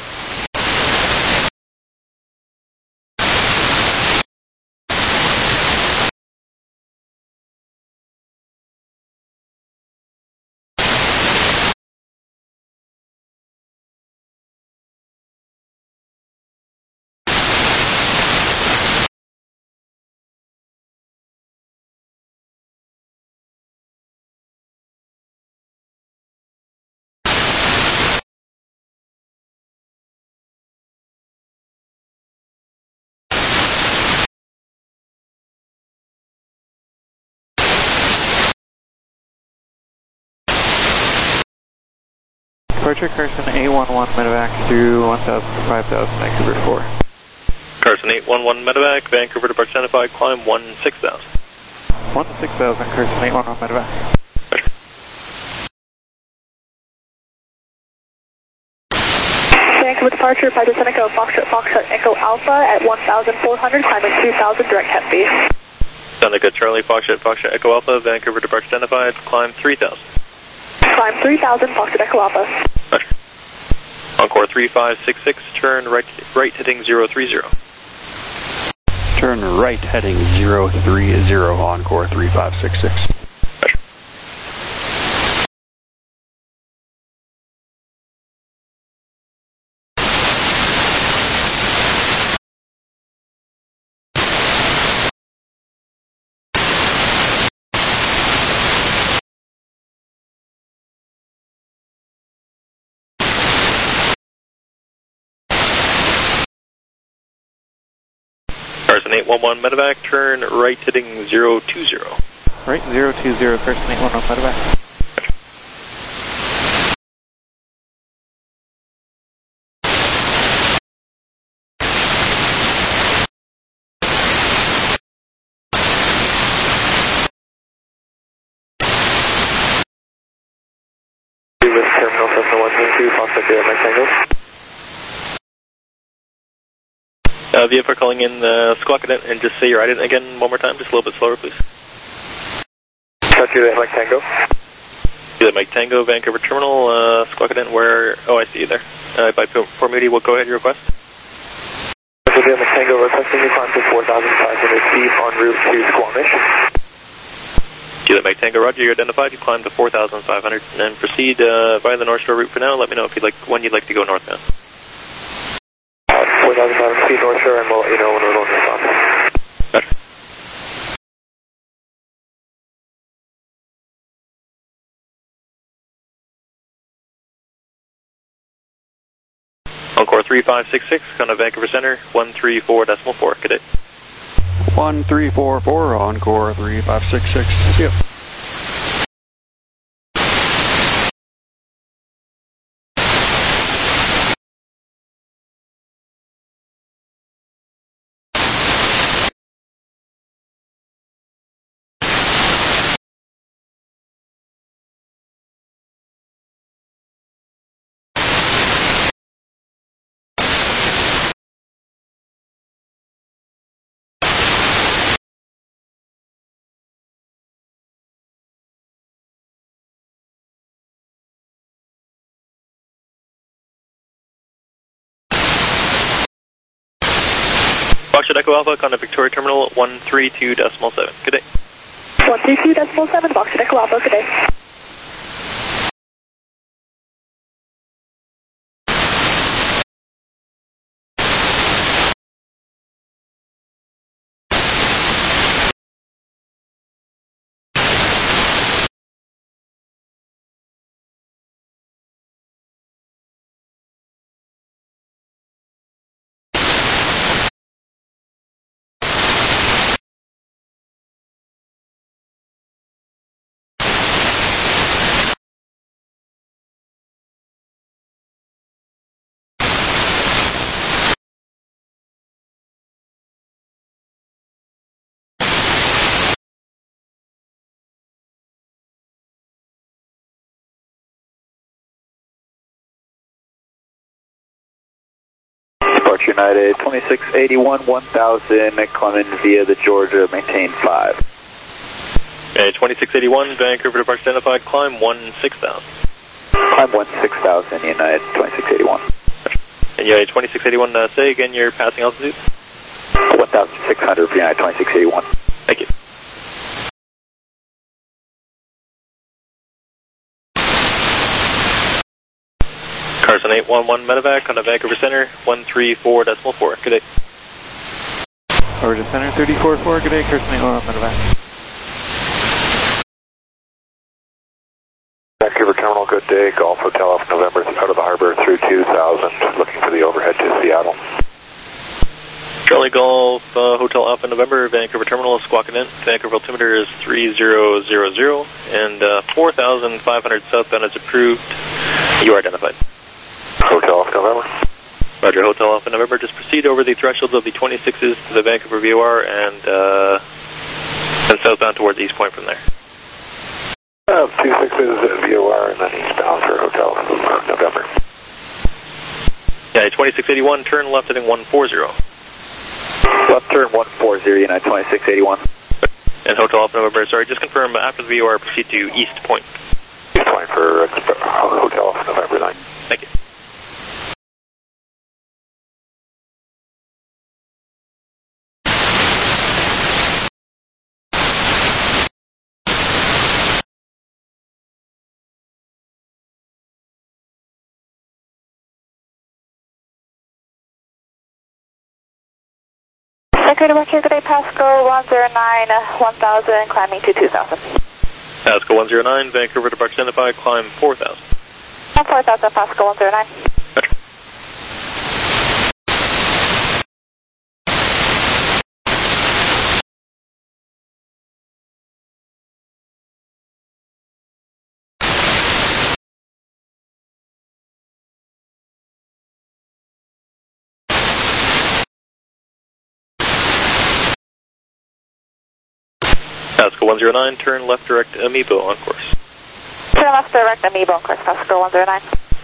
Departure Carson eight one one medevac through one thousand to five thousand, Vancouver four. Carson eight one one medevac, Vancouver departure identified, climb one six thousand. one six thousand, Carson eight one one medevac. Vancouver departure, Python Echo, Foxtrot, Foxtrot, Echo Alpha at one thousand four hundred, climbing two thousand, direct heavy. Seneca Charlie, Foxtrot, Foxtrot, Echo Alpha, Vancouver departure identified, climb three thousand. Climb three thousand, Foxtrot, Echo Alpha. Roger. Encore three five six six, turn right, right heading zero three zero. Turn right heading zero three zero, Encore three five six six. Roger. Carson eight one one medevac, turn right heading zero two zero. Right, zero two zero, Carson eight one one medevac. With Terminal Cessna one two two, Foxtrot Zero, Mike Tango. Uh, V F R calling in uh, Squawk Ident, and just say your ident again one more time, just a little bit slower, please. Foxtrot Zero, Mike Tango. Zero, Mike Tango, Vancouver Terminal, uh, Squawk Ident, where, oh, I see you there. Uh, by Formity, we'll go ahead, your request. Foxtrot Zero, Mike Tango, requesting you climb to four thousand five hundred feet en route to Squamish. Zero, Mike Tango, roger, you're identified, you climb to four thousand five hundred, and proceed uh, via the North Shore route for now. Let me know if you'd like, when you'd like to go northbound. four thousand five hundred feet North Shore, and we'll let you know when we're going northbound. Roger. Encore three five six six, kind of Vancouver Center, one three four decimal four, cadet. one three four four, Encore three five six six. Yep. Foxtrot Echo Alpha, contact Victoria Terminal, one three two decimal seven. Good day. one three two decimal seven, Foxtrot Echo Alpha, good day. approach United twenty-six eighty-one, one thousand, climbing via the Georgia, maintain five. Okay, twenty-six eighty-one, Vancouver departure identified, climb one six thousand. Climb one six thousand, United twenty-six eighty-one. And United twenty-six eighty-one, uh, say again your passing altitude? one thousand six hundred for United twenty-six eighty-one. Thank you. Carson eight one one medevac on the Vancouver Center, one three four decimal four. Good day. Over to Center thirty four four, good day, Carson eight one one medevac. Vancouver Terminal, good day. Golf Hotel off November out of the harbor through two thousand, looking for the overhead to Seattle. Charlie Golf uh, Hotel Alpha November, Vancouver Terminal, squawking in. Vancouver altimeter is three zero zero zero, and uh, four thousand five hundred southbound is approved. You are identified. Hotel Alpha November. Roger, Hotel Alpha November. Just proceed over the thresholds of the twenty-sixes to the Vancouver V O R and uh, then southbound towards East Point from there. Uh, two sixes at V O R and then eastbound for Hotel November. Yeah, twenty-six eighty-one, turn left heading one forty. Left turn one forty, United twenty-six eighty-one. And Hotel Alpha November, sorry, just confirm after the V O R, proceed to East Point. East Point for uh, Hotel Alpha November nine. Thank you. Vancouver departure, good day, Pasco one zero nine, one thousand, climbing to two thousand. Pasco one zero nine, Vancouver departure identified, climb four thousand. four thousand, Pasco one zero nine. Roger. Pasco one zero nine, turn left direct Amiibo on course. Turn left direct Amiibo on course, Pasco one zero nine.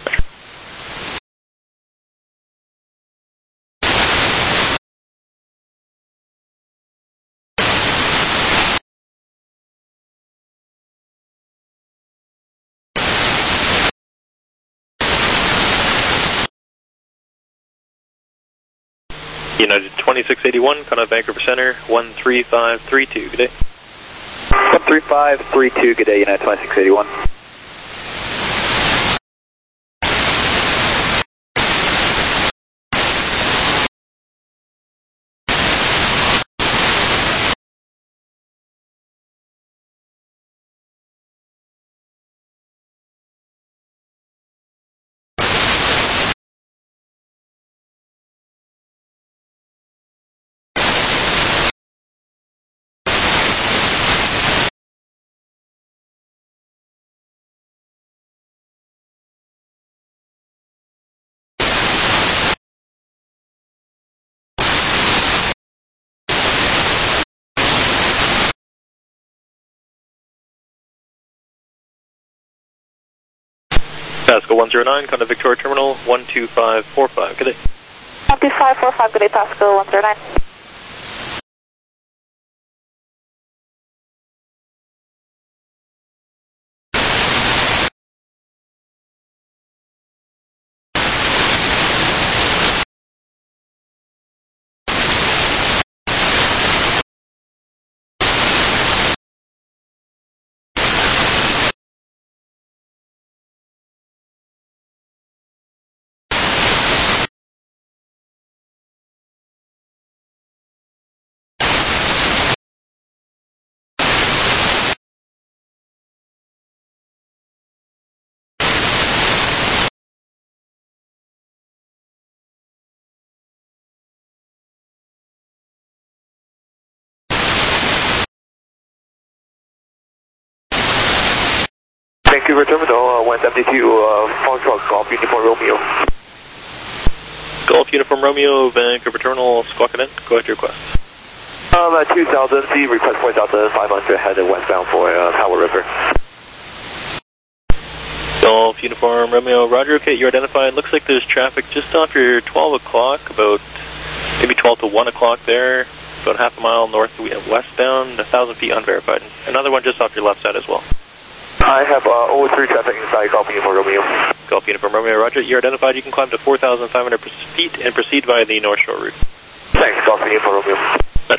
United twenty-six eighty-one, Contact Vancouver Center, one three five three two, good day. one three five three two, good day, United twenty-six eighty-one. Pasco one zero nine, Contact Victoria Terminal, one two five four five, good day. one two five four five, good day, Pasco one zero nine. Vancouver Terminal, uh, one seventy-two, uh, Foxtrot, Golf Uniform Romeo. Golf Uniform Romeo, Vancouver Terminal, squawking in, go ahead to your request. Um, at two thousand feet, request four thousand five hundred, headed westbound for uh, Powell River. Golf Uniform Romeo Roger. Okay, you're identified. Looks like there's traffic just off your twelve o'clock, about maybe twelve to one o'clock there, about half a mile north westbound, one thousand feet unverified. Another one just off your left side as well. I have uh, oh three traffic inside Golf Uniform Romeo. Golf Uniform Romeo Roger. You're identified. You can climb to four thousand five hundred feet and proceed via the North Shore route. Thanks, Golf Uniform Romeo. Better.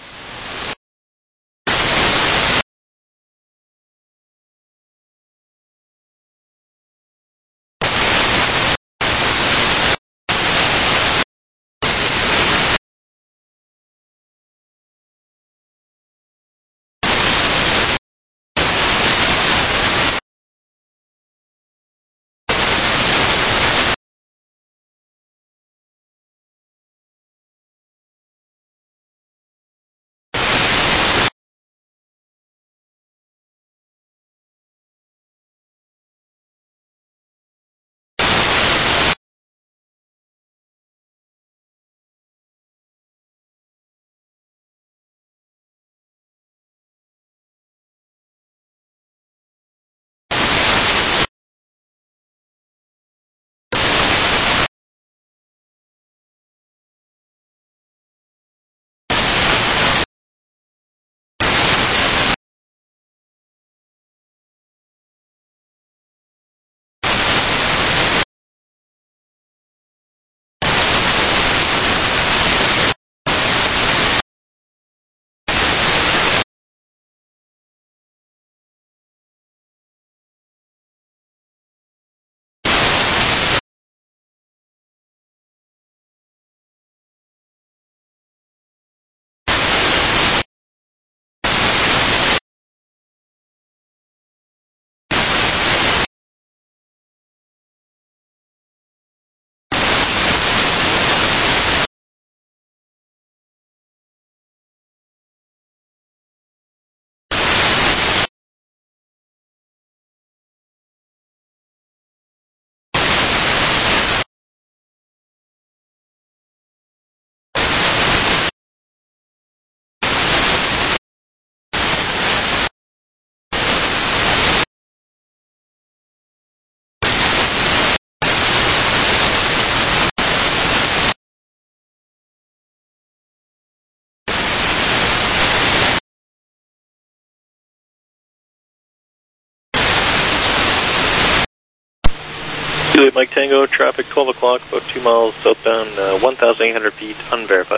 Juliet Mike Tango, traffic twelve o'clock, about two miles southbound, uh, one thousand eight hundred feet, unverified.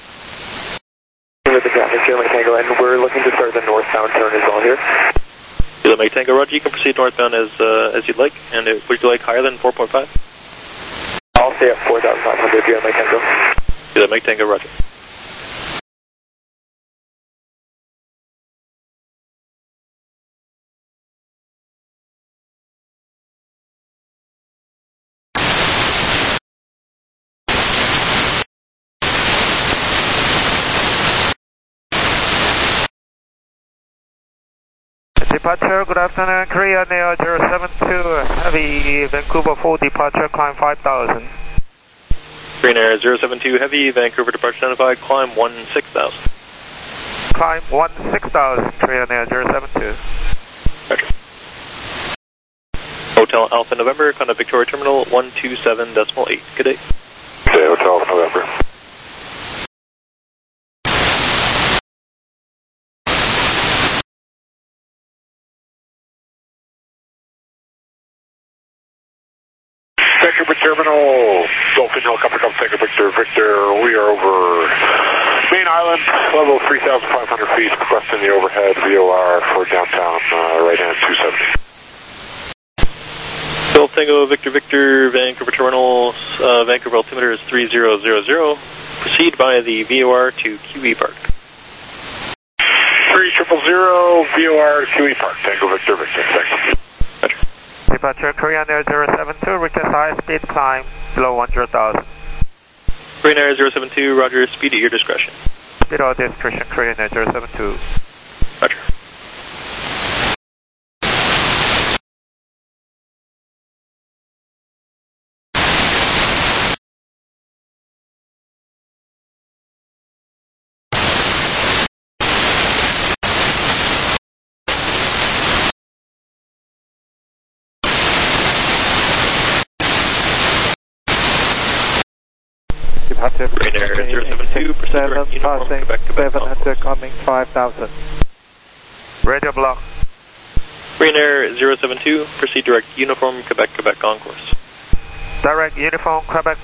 With the traffic, Juliet Mike Tango, and we're looking to start the northbound turn as well here. Juliet Mike Tango, Roger, you can proceed northbound as uh, as you'd like, and uh, would you like higher than four point five? I'll stay at four thousand five hundred, Juliet Mike Tango. Juliet Mike Tango, Roger. Departure, good afternoon, Korea Neo zero seven two, Heavy, Vancouver for departure, climb five thousand. Korean Air zero seven two, Heavy, Vancouver departure identified, climb one six thousand. Climb one six thousand, Korean Air zero seven two. Roger. Hotel Alpha November, contact Victoria Terminal one two seven decimal eight. Good day. Okay, Hotel Alpha November. Vancouver Terminal, Dolphin Helicopter Golf Tango Victor, Victor, we are over Main Island, level three thousand five hundred feet, requesting the overhead V O R for downtown uh, right hand two seventy. Golf Tango Victor Victor, Vancouver Terminal, uh, Vancouver altimeter is three zero zero zero. Proceed by the V O R to Q E Park. three zero zero zero, V O R to Q E Park, Tango Victor Victor, thank you. Departure Korean Air zero seven two, request high speed climb below one hundred thousand. Korean Air zero seven two, Roger, speed at your discretion. Speed at your discretion, Korean Air zero seven two. Roger. departure. Ryanair zero seven two, proceed direct uniform, Quebec, Quebec, seven enter coming five thousand. Radio block. Ryanair zero seven two, proceed direct uniform, Quebec, Quebec, on course. Direct uniform, Quebec,